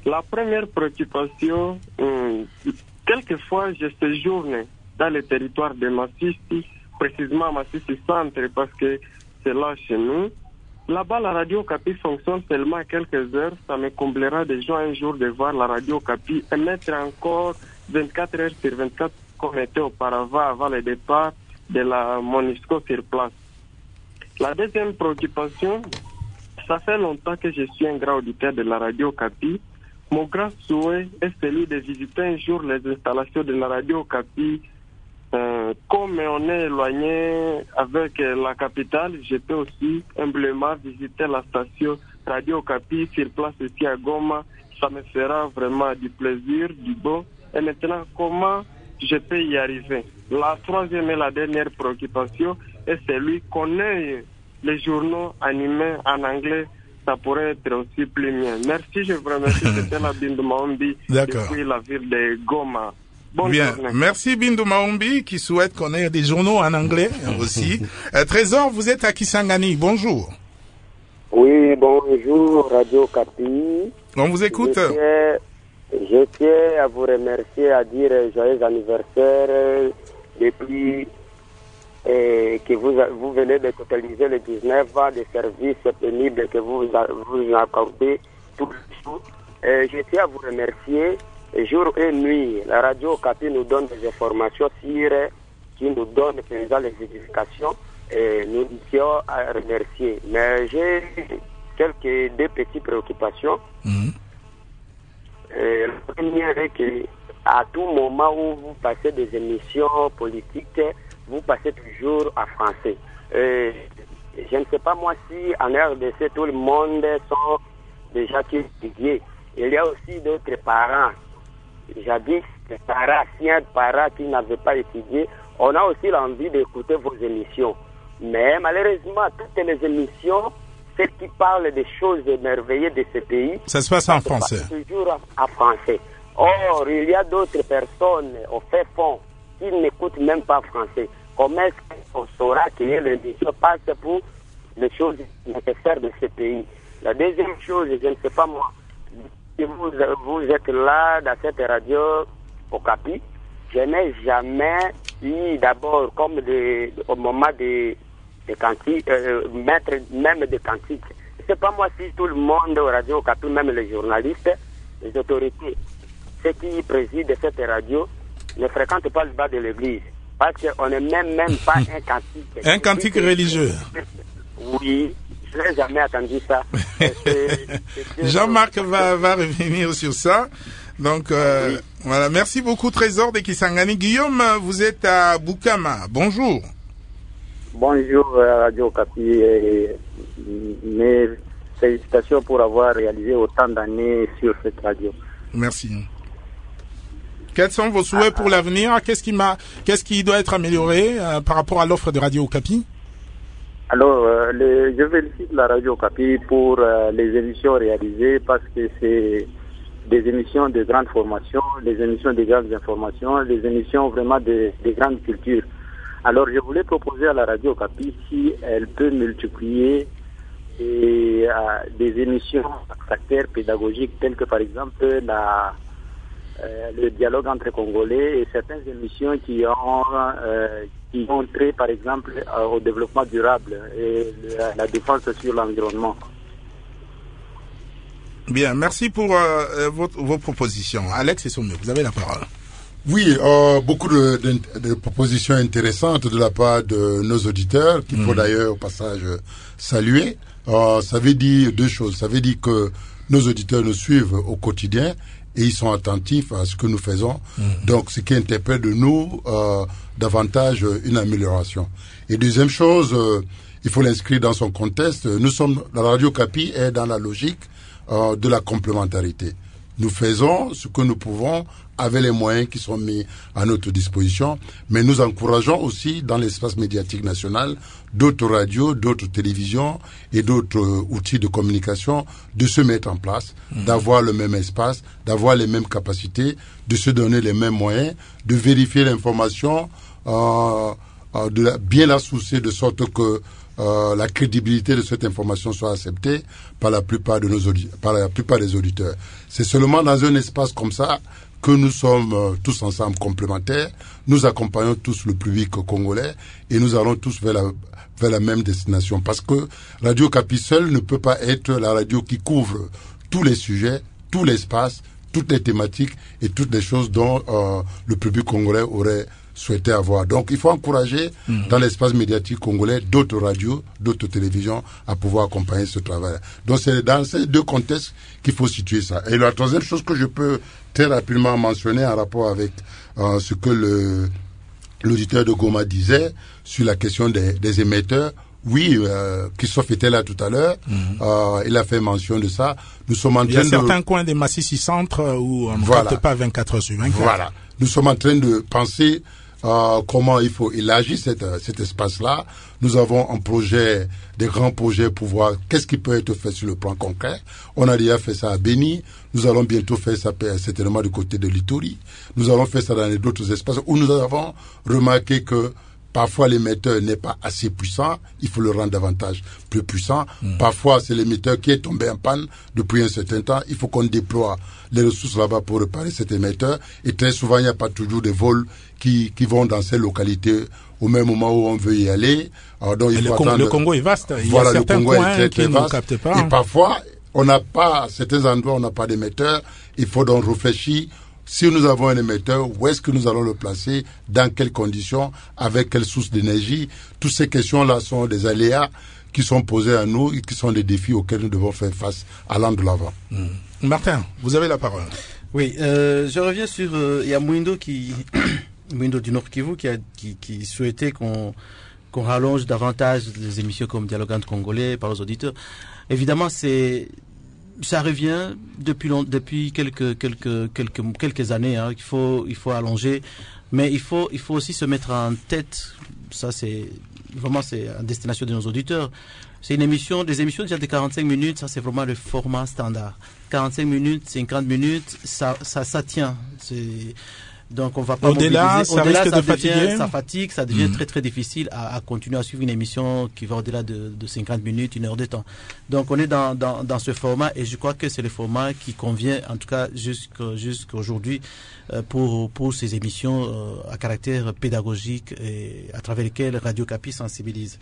La première préoccupation, quelquefois je séjourne dans le territoire de Massissi, précisément Massissi Centre, parce que c'est là chez nous. Là-bas, la Radio Okapi fonctionne seulement quelques heures. Ça me comblera de joie un jour de voir la Radio Okapi émettre encore 24 heures sur 24 comme était auparavant avant le départ de la MONUSCO sur place. La deuxième préoccupation, ça fait longtemps que je suis un grand auditeur de la Radio Okapi. Mon grand souhait est celui de visiter un jour les installations de la Radio Okapi. Comme on est éloigné avec la capitale, je peux aussi humblement visiter la station Radio Okapi sur place ici à Goma. Ça me fera vraiment du plaisir, du bon. Et maintenant, comment je peux y arriver? La troisième et la dernière préoccupation est celui qu'on ait les journaux animés en anglais. Ça pourrait être aussi plus mieux. Merci, je vous remercie. C'était la Bindu Maombi depuis la ville de Goma. Bonne journée. Merci Bindu Maombi qui souhaite qu'on ait des journaux en anglais aussi. Trésor, vous êtes à Kisangani. Bonjour. Oui, bonjour Radio Okapi. On vous écoute. Je tiens à vous remercier, à dire joyeux anniversaire depuis que vous venez de totaliser les 19 ans de services pénibles que vous accordez tous les jours. Je tiens à vous remercier. Jour et nuit, la Radio Okapi nous donne des informations qui nous donnent les édifications et nous tiens à remercier. Mais j'ai deux petites préoccupations. La première est qu'à tout moment où vous passez des émissions politiques, vous passez toujours en français. Je ne sais pas moi si en RDC tout le monde sont déjà étudiés. Il y a aussi d'autres parents. Jadis, des parents, anciens parents qui n'avaient pas étudié. On a aussi l'envie d'écouter vos émissions. Mais malheureusement, toutes les émissions, celles qui parlent des choses merveilleuses de ce pays, ça se passe en français. Toujours en français. Or, il y a d'autres personnes au fait fond qui n'écoutent même pas français. Comment est-ce qu'on saura que l'émission passe pour les choses nécessaires de ce pays? La deuxième chose, je ne sais pas moi, si vous êtes là dans cette radio Okapi, je n'ai jamais eu d'abord comme au moment des cantiques, mettre même des cantiques. Je ne sais pas moi si tout le monde au radio Okapi, même les journalistes, les autorités, ceux qui président cette radio, ne fréquentent pas le bas de l'église. Parce qu'on n'est même pas un cantique. Un cantique religieux. Oui. Je n'ai jamais entendu ça. Jean-Marc va revenir sur ça. Donc, oui. Voilà. Merci beaucoup, Trésor de Kisangani. Guillaume, vous êtes à Bukama. Bonjour. Bonjour, Radio Okapi. Mes félicitations pour avoir réalisé autant d'années sur cette radio. Merci. Quels sont vos souhaits pour l'avenir? Qu'est-ce qui doit être amélioré par rapport à l'offre de Radio Okapi? Alors, je félicite la Radio Okapi pour les émissions réalisées parce que c'est des émissions de grande formation, des émissions de grandes informations, des émissions vraiment de grande culture. Alors, je voulais proposer à la Radio Okapi si elle peut multiplier des émissions à caractère pédagogique telles que par exemple le dialogue entre Congolais et certaines émissions qui ont trait par exemple au développement durable et la défense sur l'environnement. Bien, merci pour vos propositions. Alex et Somme, vous avez la parole. Oui, beaucoup de propositions intéressantes de la part de nos auditeurs, qu'il faut d'ailleurs au passage saluer. Ça veut dire deux choses. Ça veut dire que nos auditeurs nous suivent au quotidien et ils sont attentifs à ce que nous faisons. Donc, ce qui interpelle de nous davantage une amélioration. Et deuxième chose, il faut l'inscrire dans son contexte. La Radio Okapi est dans la logique de la complémentarité. Nous faisons ce que nous pouvons avec les moyens qui sont mis à notre disposition, mais nous encourageons aussi dans l'espace médiatique national d'autres radios, d'autres télévisions et d'autres outils de communication de se mettre en place, d'avoir le même espace, d'avoir les mêmes capacités, de se donner les mêmes moyens, de vérifier l'information, de bien la sourcer de sorte que la crédibilité de cette information soit acceptée par la plupart de des auditeurs. C'est seulement dans un espace comme ça que nous sommes tous ensemble complémentaires. Nous accompagnons tous le public congolais et nous allons tous vers la même destination. Parce que Radio Okapi seule ne peut pas être la radio qui couvre tous les sujets, tout l'espace, toutes les thématiques et toutes les choses dont le public congolais aurait souhaité avoir. Donc il faut encourager dans l'espace médiatique congolais d'autres radios, d'autres télévisions à pouvoir accompagner ce travail. Donc c'est dans ces deux contextes qu'il faut situer ça. Et la troisième chose que je peux très rapidement mentionner en rapport avec ce que l'auditeur de Goma disait sur la question des émetteurs. Oui, Christophe était là tout à l'heure. Il a fait mention de ça. Nous sommes en train de... Il y a certains coins des Massissi Centre où on ne capte pas 24 heures sur 24. Voilà. Nous sommes en train de penser comment il faut élargir cet espace-là. Nous avons des grands projets pour voir qu'est-ce qui peut être fait sur le plan concret. On a déjà fait ça à Béni. Nous allons bientôt faire ça certainement du côté de l'Ituri. Nous allons faire ça dans d'autres espaces où nous avons remarqué que parfois l'émetteur n'est pas assez puissant, il faut le rendre davantage plus puissant. Parfois c'est l'émetteur qui est tombé en panne depuis un certain temps, il faut qu'on déploie les ressources là-bas pour réparer cet émetteur. Et très souvent il n'y a pas toujours des vols qui vont dans ces localités au même moment où on veut y aller. Alors, donc, le Congo est vaste, il voilà, y a certains coins qui ne vaste. captent pas. Et parfois on n'a pas, certains endroits on n'a pas d'émetteur, il faut donc réfléchir. Si nous avons un émetteur, où est-ce que nous allons le placer, dans quelles conditions, avec quelle source d'énergie? Toutes ces questions-là sont des aléas qui sont posés à nous et qui sont des défis auxquels nous devons faire face allant de l'avant. Martin, vous avez la parole. Oui, je reviens sur... Il y a Mouindo Mouindo du Nord Kivu qui souhaitait qu'on rallonge davantage les émissions comme Dialogue entre Congolais par les auditeurs. Évidemment, ça revient depuis quelques années, hein. Il faut allonger, mais il faut aussi se mettre en tête, ça c'est à destination de nos auditeurs. C'est des émissions déjà de 45 minutes, ça c'est vraiment le format standard. 45 minutes, 50 minutes, ça tient. Donc on va pas au-delà, ça risque de fatiguer. Ça fatigue, ça devient très très difficile à continuer à suivre une émission qui va au-delà de 50 minutes, 1 heure de temps. Donc on est dans ce format et je crois que c'est le format qui convient en tout cas jusqu'aujourd'hui pour ces émissions à caractère pédagogique et à travers lesquelles Radio Okapi sensibilise.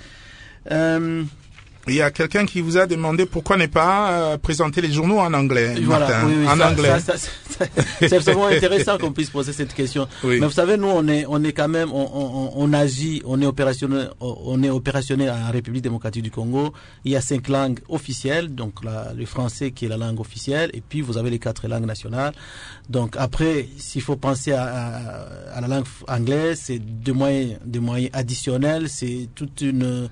Il y a quelqu'un qui vous a demandé pourquoi ne pas présenter les journaux en anglais, Martin. Oui, en anglais. C'est vraiment intéressant qu'on puisse poser cette question. Oui. Mais vous savez, nous, on est quand même, on agit, on est opérationnel en République démocratique du Congo. Il y a 5 langues officielles, donc le français qui est la langue officielle, et puis vous avez les 4 langues nationales. Donc après, s'il faut penser à la langue anglaise, c'est des moyens additionnels, c'est toute une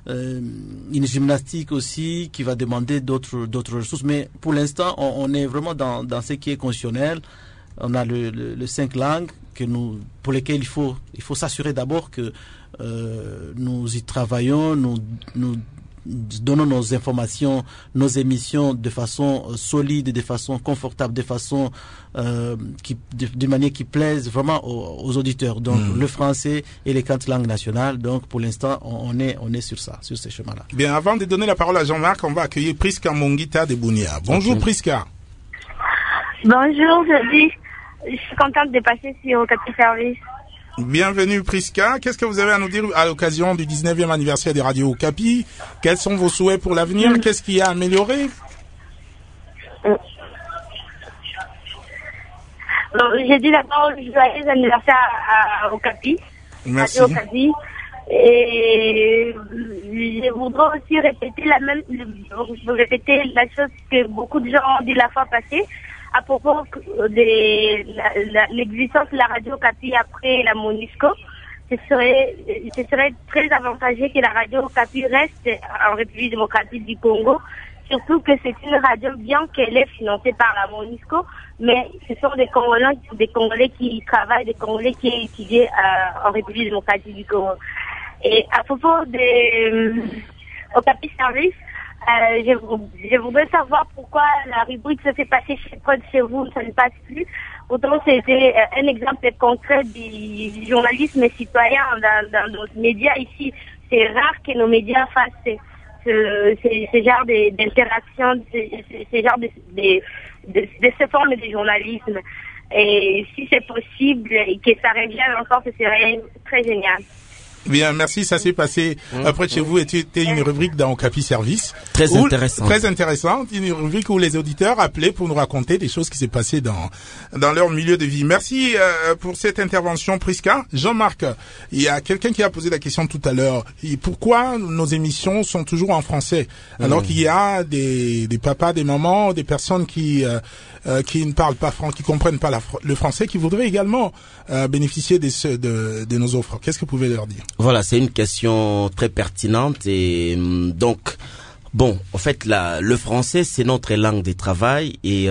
gymnastique aussi qui va demander d'autres ressources, mais pour l'instant on est vraiment dans ce qui est constitutionnel. On a les 5 langues pour lesquelles il faut s'assurer d'abord que nous y travaillons, nous donnons nos informations, nos émissions de façon solide, de façon confortable, de façon d'une manière qui plaise vraiment aux auditeurs. Donc le français et les 4 langues nationales. Donc pour l'instant on est sur ces chemins-là. Bien, avant de donner la parole à Jean-Marc, on va accueillir Priska Mongita de Bounia. Bonjour Priska. Bonjour, je suis contente de passer sur Okapi Service. Bienvenue Priska. Qu'est-ce que vous avez à nous dire à l'occasion du 19e anniversaire des radios Okapi? Quels sont vos souhaits pour l'avenir? Qu'est-ce qui a amélioré? J'ai dit d'abord joyeux anniversaire à Okapi. Merci. Radio Okapi. Et je voudrais aussi répéter la chose que beaucoup de gens ont dit la fois passée à propos de l'existence de la Radio Okapi après la MONUSCO. Ce serait très avantageux que la Radio Okapi reste en République démocratique du Congo, surtout que c'est une radio, bien qu'elle est financée par la MONUSCO, mais ce sont des Congolais qui travaillent, des Congolais qui étudient en République démocratique du Congo. Et à propos de Okapi Service, je voudrais savoir pourquoi la rubrique « Ça s'est passé près de chez vous », ça ne passe plus. Autant c'était un exemple concret du journalisme citoyen dans nos médias ici. c'est rare que nos médias fassent ce genre d'interaction, ce genre de ce forme de journalisme. Et si c'est possible et que ça revienne encore, ce serait très génial. Bien, merci. Ça s'est passé après chez vous. C'était une rubrique dans Okapi Service. Très intéressant. Très intéressante. Une rubrique où les auditeurs appelaient pour nous raconter des choses qui s'est passées dans leur milieu de vie. Merci pour cette intervention, Prisca. Jean-Marc, il y a quelqu'un qui a posé la question tout à l'heure. Pourquoi nos émissions sont toujours en français alors qu'il y a des papas, des mamans, des personnes qui ne parlent pas français, qui comprennent pas le français, qui voudraient également bénéficier de nos offres. Qu'est-ce que vous pouvez leur dire? Voilà, c'est une question très pertinente et donc bon, en fait le français c'est notre langue de travail et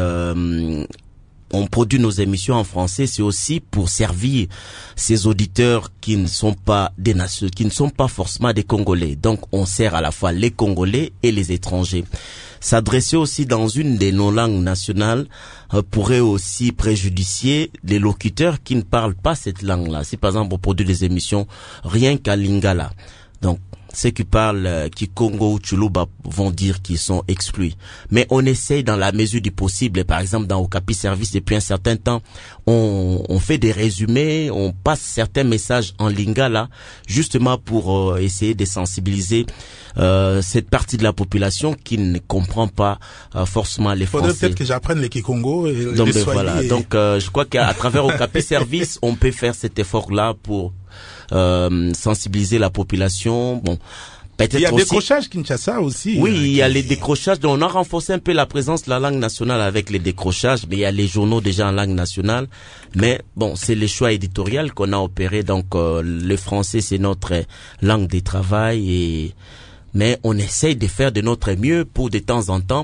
on produit nos émissions en français, c'est aussi pour servir ces auditeurs qui ne sont pas des nations, qui ne sont pas forcément des Congolais. Donc on sert à la fois les Congolais et les étrangers. S'adresser aussi dans une de nos langues nationales pourrait aussi préjudicier les locuteurs qui ne parlent pas cette langue-là. Si par exemple on produit des émissions rien qu'à Lingala, donc ceux qui parlent Kikongo ou Chuluba vont dire qu'ils sont exclus. Mais on essaye dans la mesure du possible. Par exemple, dans Okapi Service, depuis un certain temps, on fait des résumés, on passe certains messages en Lingala, justement pour essayer de sensibiliser cette partie de la population qui ne comprend pas forcément les Français. Faudrait peut-être que j'apprenne les Kikongo et donc, les Swahili. Voilà. Donc, je crois qu'à travers Okapi Service, on peut faire cet effort-là pour sensibiliser la population. Bon, peut-être il y a aussi... décrochage Kinshasa aussi. Oui, il y a les décrochages. Donc on a renforcé un peu la présence de la langue nationale avec les décrochages, mais il y a les journaux déjà en langue nationale. Mais bon, c'est les choix éditoriaux qu'on a opérés. Donc le français c'est notre langue de travail mais on essaye de faire de notre mieux pour de temps en temps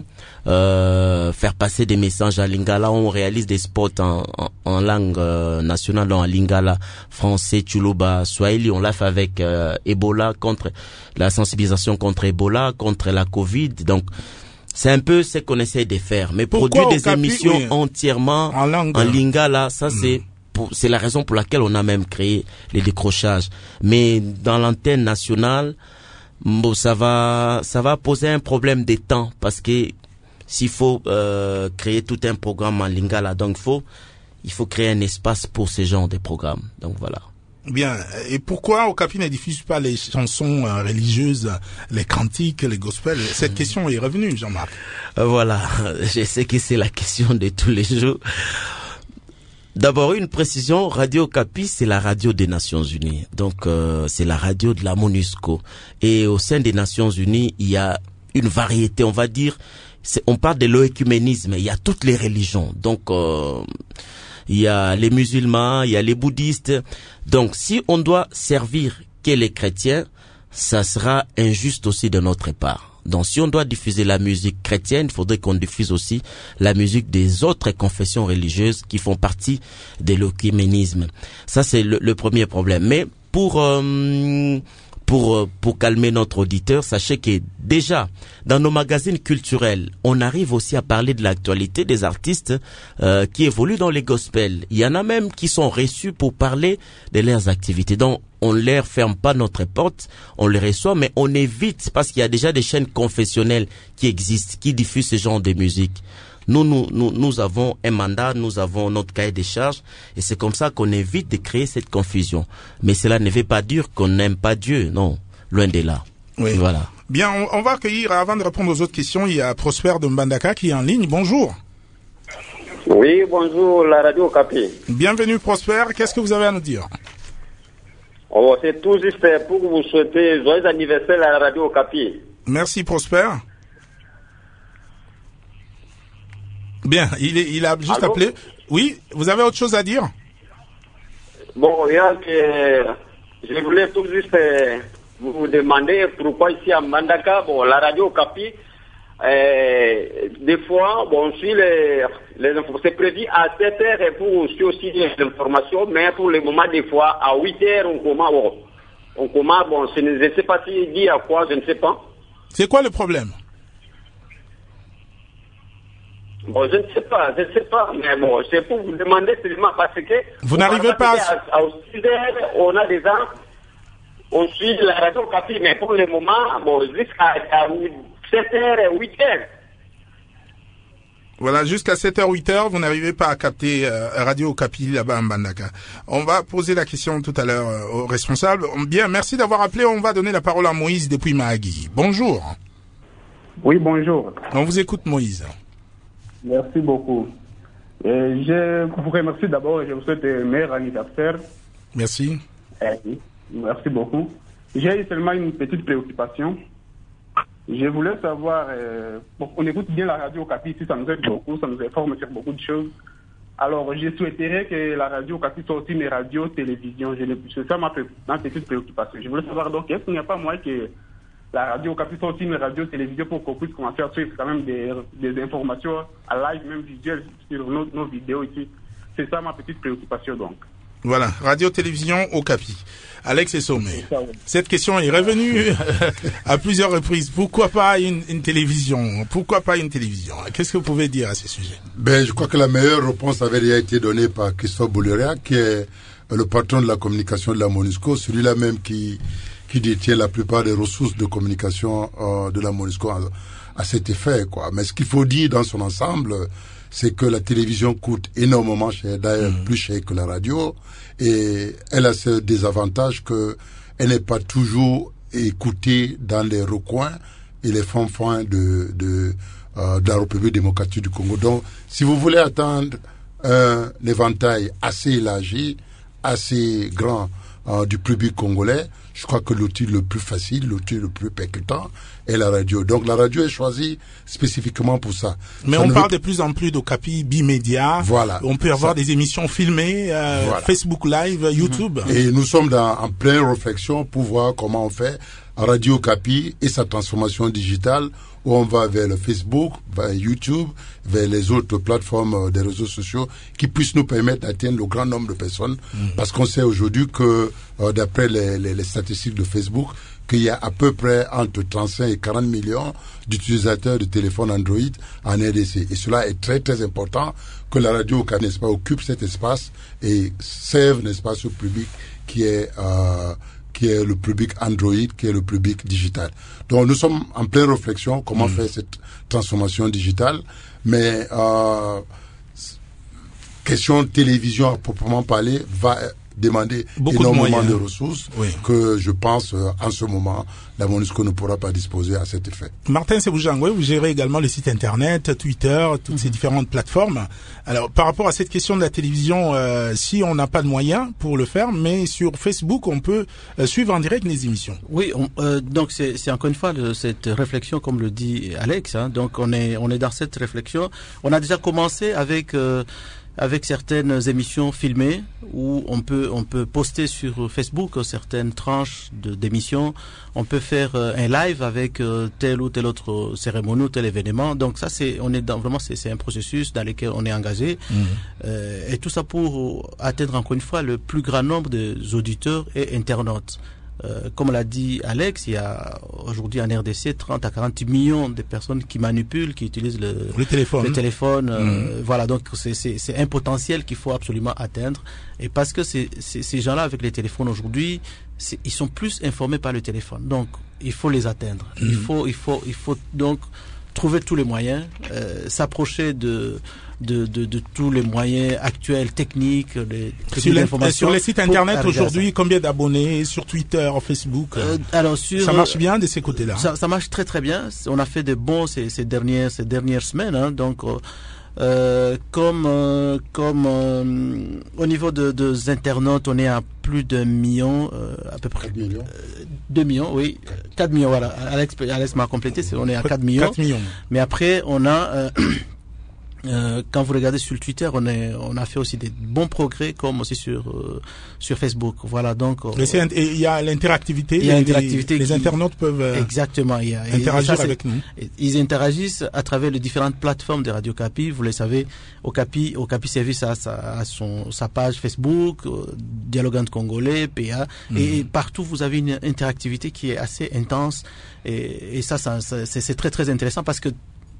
faire passer des messages à Lingala. On réalise des spots en langue nationale, en Lingala, français, Chuluba, Swahili. On l'a fait avec Ebola, contre la sensibilisation contre Ebola, contre la Covid. Donc c'est un peu ce qu'on essaye de faire. Mais produire des émissions entièrement en Lingala, ça c'est la raison pour laquelle on a même créé les décrochages. Mais dans l'antenne nationale, bon, ça va poser un problème de temps parce que s'il faut créer tout un programme en Lingala, donc il faut créer un espace pour ce genre de programme. Donc voilà. Bien. Et pourquoi Okapi ne diffuse pas les chansons religieuses, les cantiques, les gospels? Cette question est revenue, Jean-Marc. Voilà. Je sais que c'est la question de tous les jours. D'abord, une précision, Radio Okapi, c'est la radio des Nations Unies. Donc, c'est la radio de la MONUSCO. Et au sein des Nations Unies, il y a une variété, on va dire, on parle de l'œcuménisme, il y a toutes les religions. Donc, il y a les musulmans, il y a les bouddhistes. Donc, si on doit servir que les chrétiens, ça sera injuste aussi de notre part. Donc, si on doit diffuser la musique chrétienne, il faudrait qu'on diffuse aussi la musique des autres confessions religieuses qui font partie de l'œcuménisme. Ça, c'est le premier problème. Mais pour calmer notre auditeur, sachez que déjà, dans nos magazines culturels, on arrive aussi à parler de l'actualité des artistes qui évoluent dans les gospels. Il y en a même qui sont reçus pour parler de leurs activités. Donc, on ne leur ferme pas notre porte, on les reçoit, mais on évite, parce qu'il y a déjà des chaînes confessionnelles qui existent, qui diffusent ce genre de musique. Nous avons un mandat, nous avons notre cahier des charges, et c'est comme ça qu'on évite de créer cette confusion. Mais cela ne veut pas dire qu'on n'aime pas Dieu, non, loin de là. Oui. Voilà. Bien, on va accueillir, avant de répondre aux autres questions, il y a Prosper de Mbandaka qui est en ligne. Bonjour. Oui, bonjour, la radio Okapi. Bienvenue Prosper, qu'est-ce que vous avez à nous dire? Oh, c'est tout juste pour vous souhaiter joyeux anniversaire à la radio Okapi. Merci Prosper. Bien, il a juste appelé. Oui, vous avez autre chose à dire? Bon, regarde que je voulais tout juste vous demander pourquoi ici à Mbandaka, bon, la radio Okapi, des fois, bon, on suit les infos. C'est prévu à 7h pour suivre aussi les informations, mais pour le moment, des fois, à 8h, on commence, bon, je ne sais pas s'il dit à quoi, je ne sais pas. C'est quoi le problème? Bon, je ne sais pas, mais bon, c'est pour vous demander seulement parce que... Vous n'arrivez pas à 6h, on a des gens on suit la radio Okapi, mais pour le moment, bon, jusqu'à 7h, 8h. Voilà, jusqu'à 7h, 8h, vous n'arrivez pas à capter Radio Okapi là-bas à Mbandaka. On va poser la question tout à l'heure aux responsables. Bien, merci d'avoir appelé. On va donner la parole à Moïse depuis Mahagui. Bonjour. Oui, bonjour. On vous écoute, Moïse. Merci beaucoup. Je vous remercie d'abord et je vous souhaite un meilleur anniversaire. Merci. Merci beaucoup. J'ai seulement une petite préoccupation. Je voulais savoir, on écoute bien la radio Okapi ici, ça nous aide beaucoup, ça nous informe sur beaucoup de choses. Alors, je souhaiterais que la radio Okapi soit aussi une radio-télévision. C'est ça ma petite préoccupation. Je voulais savoir donc, est-ce qu'il n'y a pas moyen que la radio Okapi soit aussi une radio-télévision pour qu'on puisse commencer à suivre quand même des informations à live, même visuelles sur nos vidéos ici. C'est ça ma petite préoccupation donc. Voilà, radio-télévision Okapi. Alex et Sommet. Cette question est revenue à plusieurs reprises. Pourquoi pas une télévision? Pourquoi pas une télévision? Qu'est-ce que vous pouvez dire à ce sujet? Je crois que la meilleure réponse avait déjà été donnée par Christophe Bouleria, qui est le patron de la communication de la MONUSCO, celui-là même qui détient la plupart des ressources de communication de la MONUSCO à cet effet, quoi. Mais ce qu'il faut dire dans son ensemble, c'est que la télévision coûte énormément cher, d'ailleurs plus cher que la radio, et elle a ce désavantage que elle n'est pas toujours écoutée dans les recoins et les fonds de la République démocratique du Congo. Donc, si vous voulez attendre un éventail assez élargi, assez grand du public congolais, je crois que l'outil le plus facile, l'outil le plus percutant est la radio. Donc la radio est choisie spécifiquement pour ça. Mais on parle de plus en plus d'Okapi bimédia. Voilà. On peut avoir des émissions filmées, voilà. Facebook Live, YouTube. Et nous sommes en pleine réflexion pour voir comment on fait Radio Okapi et sa transformation digitale, où on va vers le Facebook, vers YouTube, vers les autres plateformes des réseaux sociaux qui puissent nous permettre d'atteindre le grand nombre de personnes. Parce qu'on sait aujourd'hui que, d'après les statistiques de Facebook, qu'il y a à peu près entre 35 et 40 millions d'utilisateurs de téléphones Android en RDC. Et cela est très très important que la radio Okapi, n'est-ce pas, occupe cet espace et serve, n'est-ce pas, ce public qui est le public Android, qui est le public digital. Donc nous sommes en pleine réflexion comment faire cette transformation digitale, mais question télévision à proprement parler va demander énormément de ressources que je pense en ce moment la MONUSCO ne pourra pas disposer à cet effet. Martin Sebujangwe, vous gérez également le site internet, Twitter, toutes ces différentes plateformes. Alors par rapport à cette question de la télévision, si on n'a pas de moyens pour le faire, mais sur Facebook on peut suivre en direct les émissions. Oui, donc c'est encore une fois cette réflexion comme le dit Alex. Donc on est dans cette réflexion. On a déjà commencé avec certaines émissions filmées où on peut poster sur Facebook certaines tranches d'émissions. On peut faire un live avec telle ou telle autre cérémonie ou tel événement. Donc ça c'est un processus dans lequel on est engagé et tout ça pour atteindre encore une fois le plus grand nombre des auditeurs et internautes. Comme l'a dit Alex, il y a aujourd'hui en RDC 30 à 40 millions de personnes qui manipulent, qui utilisent le téléphone. Voilà, donc c'est un potentiel qu'il faut absolument atteindre. Et parce que ces gens-là avec les téléphones aujourd'hui, ils sont plus informés par le téléphone. Donc il faut les atteindre. Il faut donc trouver tous les moyens, s'approcher de tous les moyens actuels, techniques, sur les sites internet aujourd'hui, combien d'abonnés sur Twitter, Facebook? Ça marche bien de ces côtés-là. Ça marche très très bien. On a fait des bons ces dernières semaines. Donc comme au niveau des internautes, on est à plus d'1 million, à peu près 2 millions, oui, 4 millions. Voilà, Alex m'a complété, on est à 4 millions. 4 millions. Mais après, on a quand vous regardez sur le Twitter, on a fait aussi des bons progrès, comme aussi sur Facebook. Voilà, donc. Et il y a l'interactivité. Les internautes peuvent. Exactement. Interagir avec nous. Ils interagissent à travers les différentes plateformes de Radio Okapi. Vous le savez, Okapi Service a sa page Facebook, Dialogante Congolais, PA, et partout vous avez une interactivité qui est assez intense. Et ça c'est très très intéressant parce que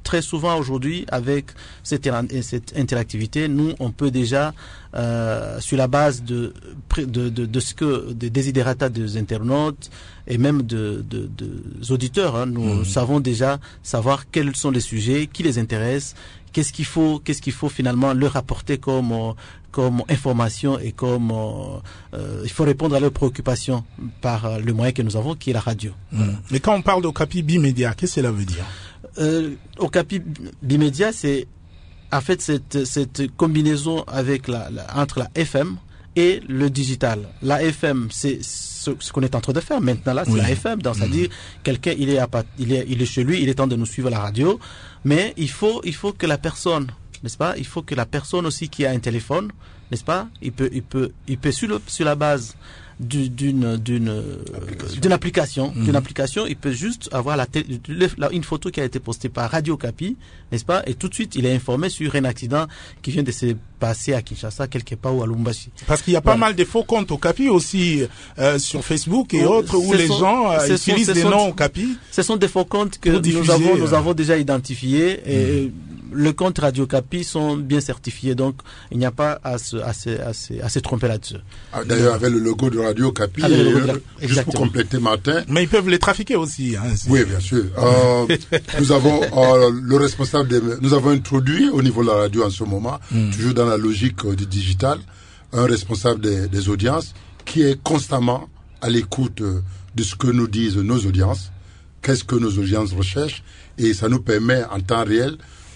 très souvent aujourd'hui, avec cette interactivité, nous, on peut déjà, sur la base de ce que des desiderata des internautes et même des auditeurs, nous savons déjà savoir quels sont les sujets qui les intéressent, qu'est-ce qu'il faut finalement leur apporter comme information et comme il faut répondre à leurs préoccupations par le moyen que nous avons, qui est la radio. Mais quand on parle d'Okapi bimédia, qu'est-ce que cela veut dire? Okapi bimédia, c'est en fait cette combinaison avec entre la FM et le digital. La FM, c'est ce qu'on est en train de faire maintenant là, c'est la FM. Donc c'est-à-dire quelqu'un il est chez lui, il est temps de nous suivre à la radio, mais il faut que la personne, n'est-ce pas? Il faut que la personne aussi qui a un téléphone, n'est-ce pas? Il peut sur la base d'une application, il peut juste avoir une photo qui a été postée par Radio Okapi, n'est-ce pas? Et tout de suite, il est informé sur un accident qui vient de se passer à Kinshasa, quelque part, ou à Lubumbashi. Parce qu'il y a pas mal de faux comptes Okapi aussi sur Facebook et autres où les gens utilisent des noms Okapi. Ce sont des faux comptes que nous avons déjà identifiés et les comptes Radio Okapi sont bien certifiés, donc il n'y a pas à se tromper là-dessus. D'ailleurs, avec le logo de Radio Okapi, juste pour compléter Martin. Mais ils peuvent les trafiquer aussi. Oui, bien sûr. Nous avons le responsable nous avons introduit au niveau de la radio en ce moment, toujours dans la logique du digital, un responsable des audiences qui est constamment à l'écoute de ce que nous disent nos audiences, qu'est-ce que nos audiences recherchent, et ça nous permet en temps réel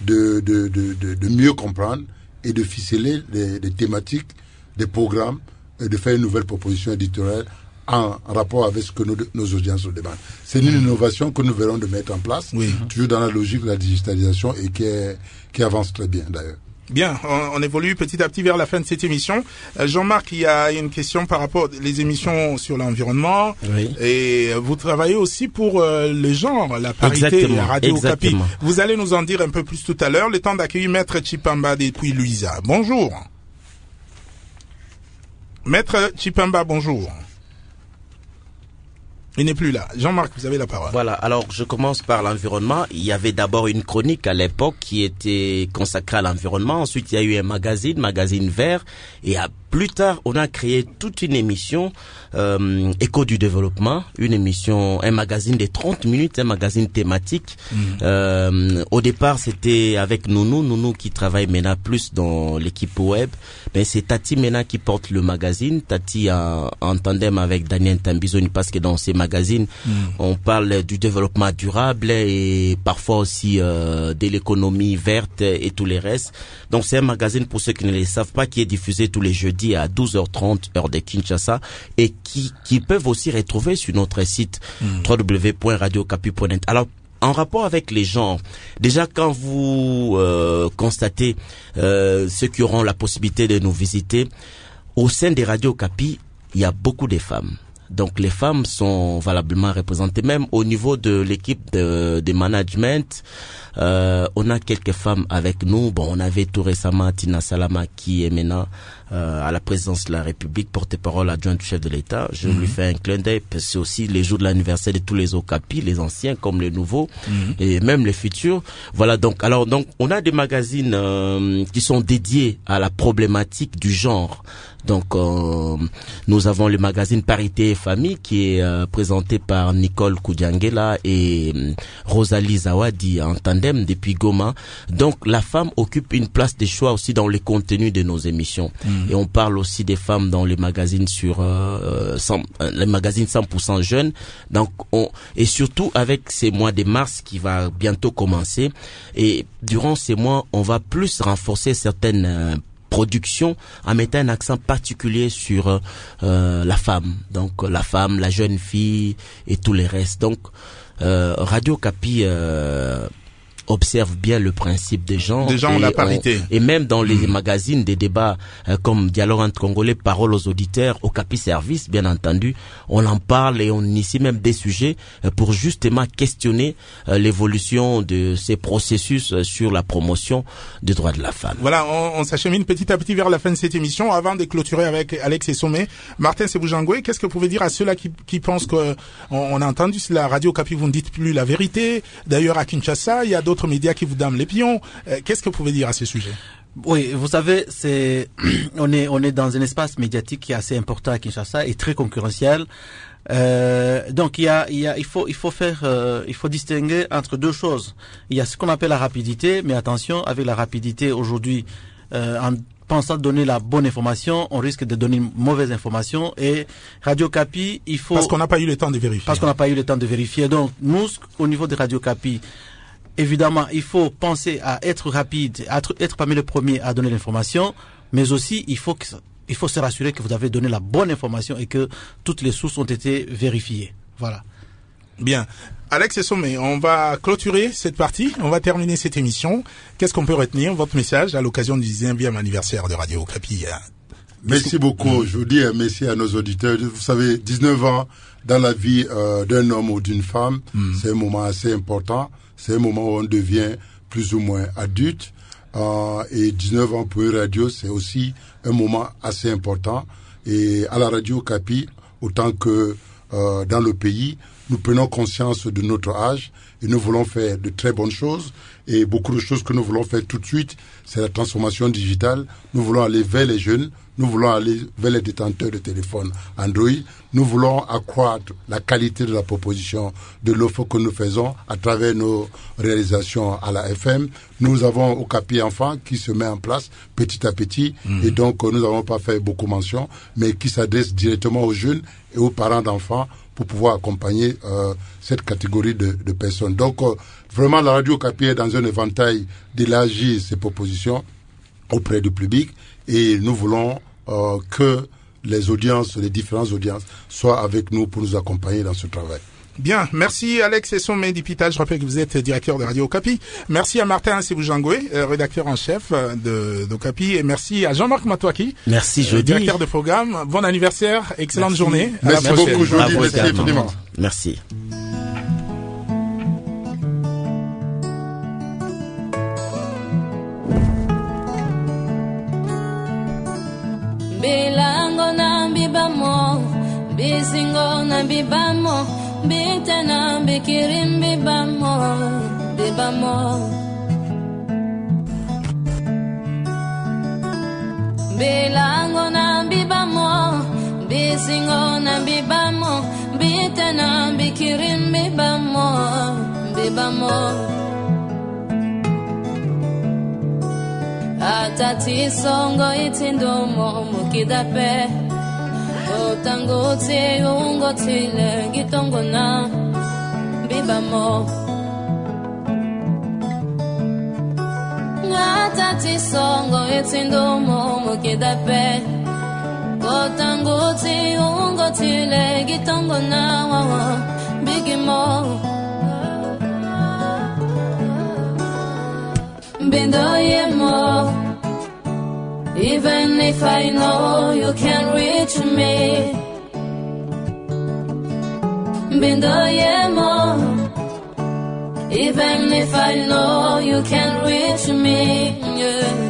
de mieux comprendre et de ficeler des thématiques, des programmes, et de faire une nouvelle proposition éditoriale en rapport avec ce que nos audiences nous demandent. C'est une innovation que nous verrons de mettre en place, toujours dans la logique de la digitalisation et qui avance très bien d'ailleurs. Bien, on évolue petit à petit vers la fin de cette émission. Jean-Marc, il y a une question par rapport aux émissions sur l'environnement. Oui. Et vous travaillez aussi pour le genre, la parité, la Radio Okapi. Vous allez nous en dire un peu plus tout à l'heure. Le temps d'accueillir Maître Chipamba depuis Louisa. Bonjour. Maître Chipamba, bonjour. Il n'est plus là. Jean-Marc, vous avez la parole. Voilà, alors je commence par l'environnement. Il y avait d'abord une chronique à l'époque qui était consacrée à l'environnement. Ensuite, il y a eu un magazine Vert. Et plus tard, on a créé toute une émission Écho du développement, un magazine de 30 minutes, un magazine thématique. Au départ, c'était avec Nounou qui travaille maintenant plus dans l'équipe web. Mais c'est Tati maintenant qui porte le magazine. Tati en tandem avec Daniel Tambizoni, parce que dans ces magazines, on parle du développement durable et parfois aussi de l'économie verte et tous les restes. Donc c'est un magazine, pour ceux qui ne le savent pas, qui est diffusé tous les jeudis à 12h30 heure de Kinshasa et qui peuvent aussi retrouver sur notre site www.radiocapi.net. Alors, en rapport avec les genres, déjà quand vous constatez ceux qui auront la possibilité de nous visiter, au sein des Radio Okapi, il y a beaucoup de femmes. Donc les femmes sont valablement représentées, même au niveau de l'équipe de management. On a quelques femmes avec nous. Bon, on avait tout récemment Tina Salama qui est maintenant à la présidence de la République, porte-parole adjointe du chef de l'État. Je lui fais un clin d'œil, parce que c'est aussi les jours de l'anniversaire de tous les Okapi, les anciens comme les nouveaux et même les futurs. Voilà, donc on a des magazines qui sont dédiés à la problématique du genre. Donc nous avons le magazine Parité et Famille qui est présenté par Nicole Koudiangela et Rosalie Zawadi en tandem depuis Goma. Donc la femme occupe une place de choix aussi dans les contenus de nos émissions. Et on parle aussi des femmes dans les magazines les magazines 100% jeunes. Donc et surtout avec ces mois de mars qui va bientôt commencer, et durant ces mois on va plus renforcer certaines production en mettant un accent particulier sur la femme, donc la femme, la jeune fille et tous les restes. Donc Radio Okapi observe bien le principe des genres. Des genres, la parité. Et même dans les magazines, des débats comme Dialogue entre Congolais, Parole aux auditeurs, Okapi Service, bien entendu, on en parle et on initie même des sujets pour justement questionner l'évolution de ces processus sur la promotion des droits de la femme. Voilà, on s'achemine petit à petit vers la fin de cette émission. Avant de clôturer avec Alex et Sommet, Martin Sebujangwe, qu'est-ce que vous pouvez dire à ceux-là qui pensent que on a entendu la Radio Okapi, vous ne dites plus la vérité. D'ailleurs, à Kinshasa, il y a d'autres d'autres médias qui vous dament les pions. Qu'est-ce que vous pouvez dire à ce sujet? Oui, vous savez, on est dans un espace médiatique qui est assez important à Kinshasa et très concurrentiel. Donc il faut distinguer entre deux choses. Il y a ce qu'on appelle la rapidité, mais attention, avec la rapidité aujourd'hui, en pensant donner la bonne information, on risque de donner une mauvaise information. Et Radio Okapi, il faut... Parce qu'on n'a pas eu le temps de vérifier. Donc nous, au niveau de Radio Okapi, évidemment, il faut penser à être rapide, à être parmi les premiers à donner l'information, mais aussi il faut se rassurer que vous avez donné la bonne information et que toutes les sources ont été vérifiées. Voilà. Bien. Alex et Sommet, on va clôturer cette partie, on va terminer cette émission. Qu'est-ce qu'on peut retenir, votre message à l'occasion du 19e anniversaire de Radio Okapi? Merci beaucoup. Je vous dis merci à nos auditeurs. Vous savez, 19 ans dans la vie d'un homme ou d'une femme, c'est un moment assez important. C'est un moment où on devient plus ou moins adulte. Et 19 ans pour une radio, c'est aussi un moment assez important. Et à la Radio Okapi, autant que dans le pays, nous prenons conscience de notre âge et nous voulons faire de très bonnes choses. Et beaucoup de choses que nous voulons faire tout de suite, c'est la transformation digitale. Nous voulons aller vers les jeunes, nous voulons aller vers les détenteurs de téléphones Android. Nous voulons accroître la qualité de la proposition de l'offre que nous faisons à travers nos réalisations à la FM. Nous avons Okapi Enfant qui se met en place petit à petit et donc nous n'avons pas fait beaucoup mention, mais qui s'adresse directement aux jeunes et aux parents d'enfants pour pouvoir accompagner cette catégorie de personnes. Donc vraiment la Radio Okapi est dans un éventail d'élargir ses propositions auprès du public et nous voulons que les audiences, les différentes audiences soient avec nous pour nous accompagner dans ce travail. Bien, merci Alex Essomé Dipita, je rappelle que vous êtes directeur de Radio Okapi. Merci à Martin Sebujangwe, rédacteur en chef d'Okapi, et merci à Jean-Marc Matouaki, directeur de programme. Bon anniversaire, excellente journée. Merci beaucoup, Jody. Merci infiniment. Merci. Bilango na bibamo, bisingo na bibamo, bitana bikirim bibamo, bibamo. Bilango na bibamo, bisingo na bibamo, bitana bikirim bibamo, bibamo. Atati songo itindomo mukidape Otangote ungotile gitongona bibamo Atati songo itindomo mukidape Otangote ungotile gitongona wawa bigimo Bindo yemo Even if I know you can't reach me Bindo yemo Even if I know you can't reach me yeah.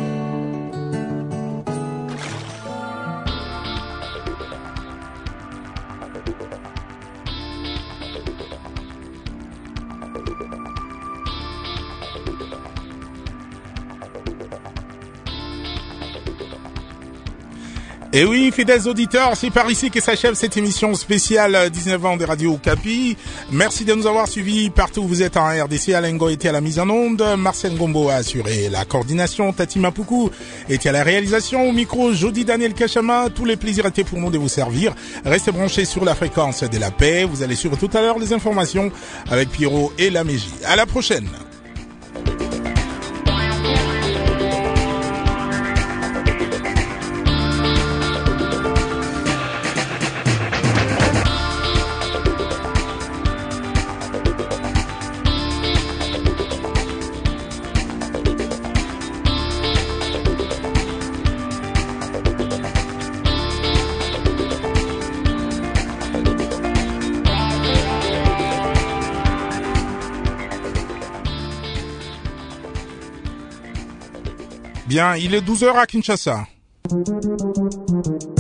Et oui, fidèles auditeurs, c'est par ici que s'achève cette émission spéciale 19 ans de Radio Okapi. Merci de nous avoir suivis partout où vous êtes en RDC. Alain Ngo était à la mise en onde, Marcel Ngombo a assuré la coordination, Tati Mapuku était à la réalisation, au micro, Jody Daniel Kachama. Tous les plaisirs étaient pour nous de vous servir. Restez branchés sur la fréquence de la paix. Vous allez suivre tout à l'heure les informations avec Pierrot et la Mégie. À la prochaine. Bien, il est 12h à Kinshasa.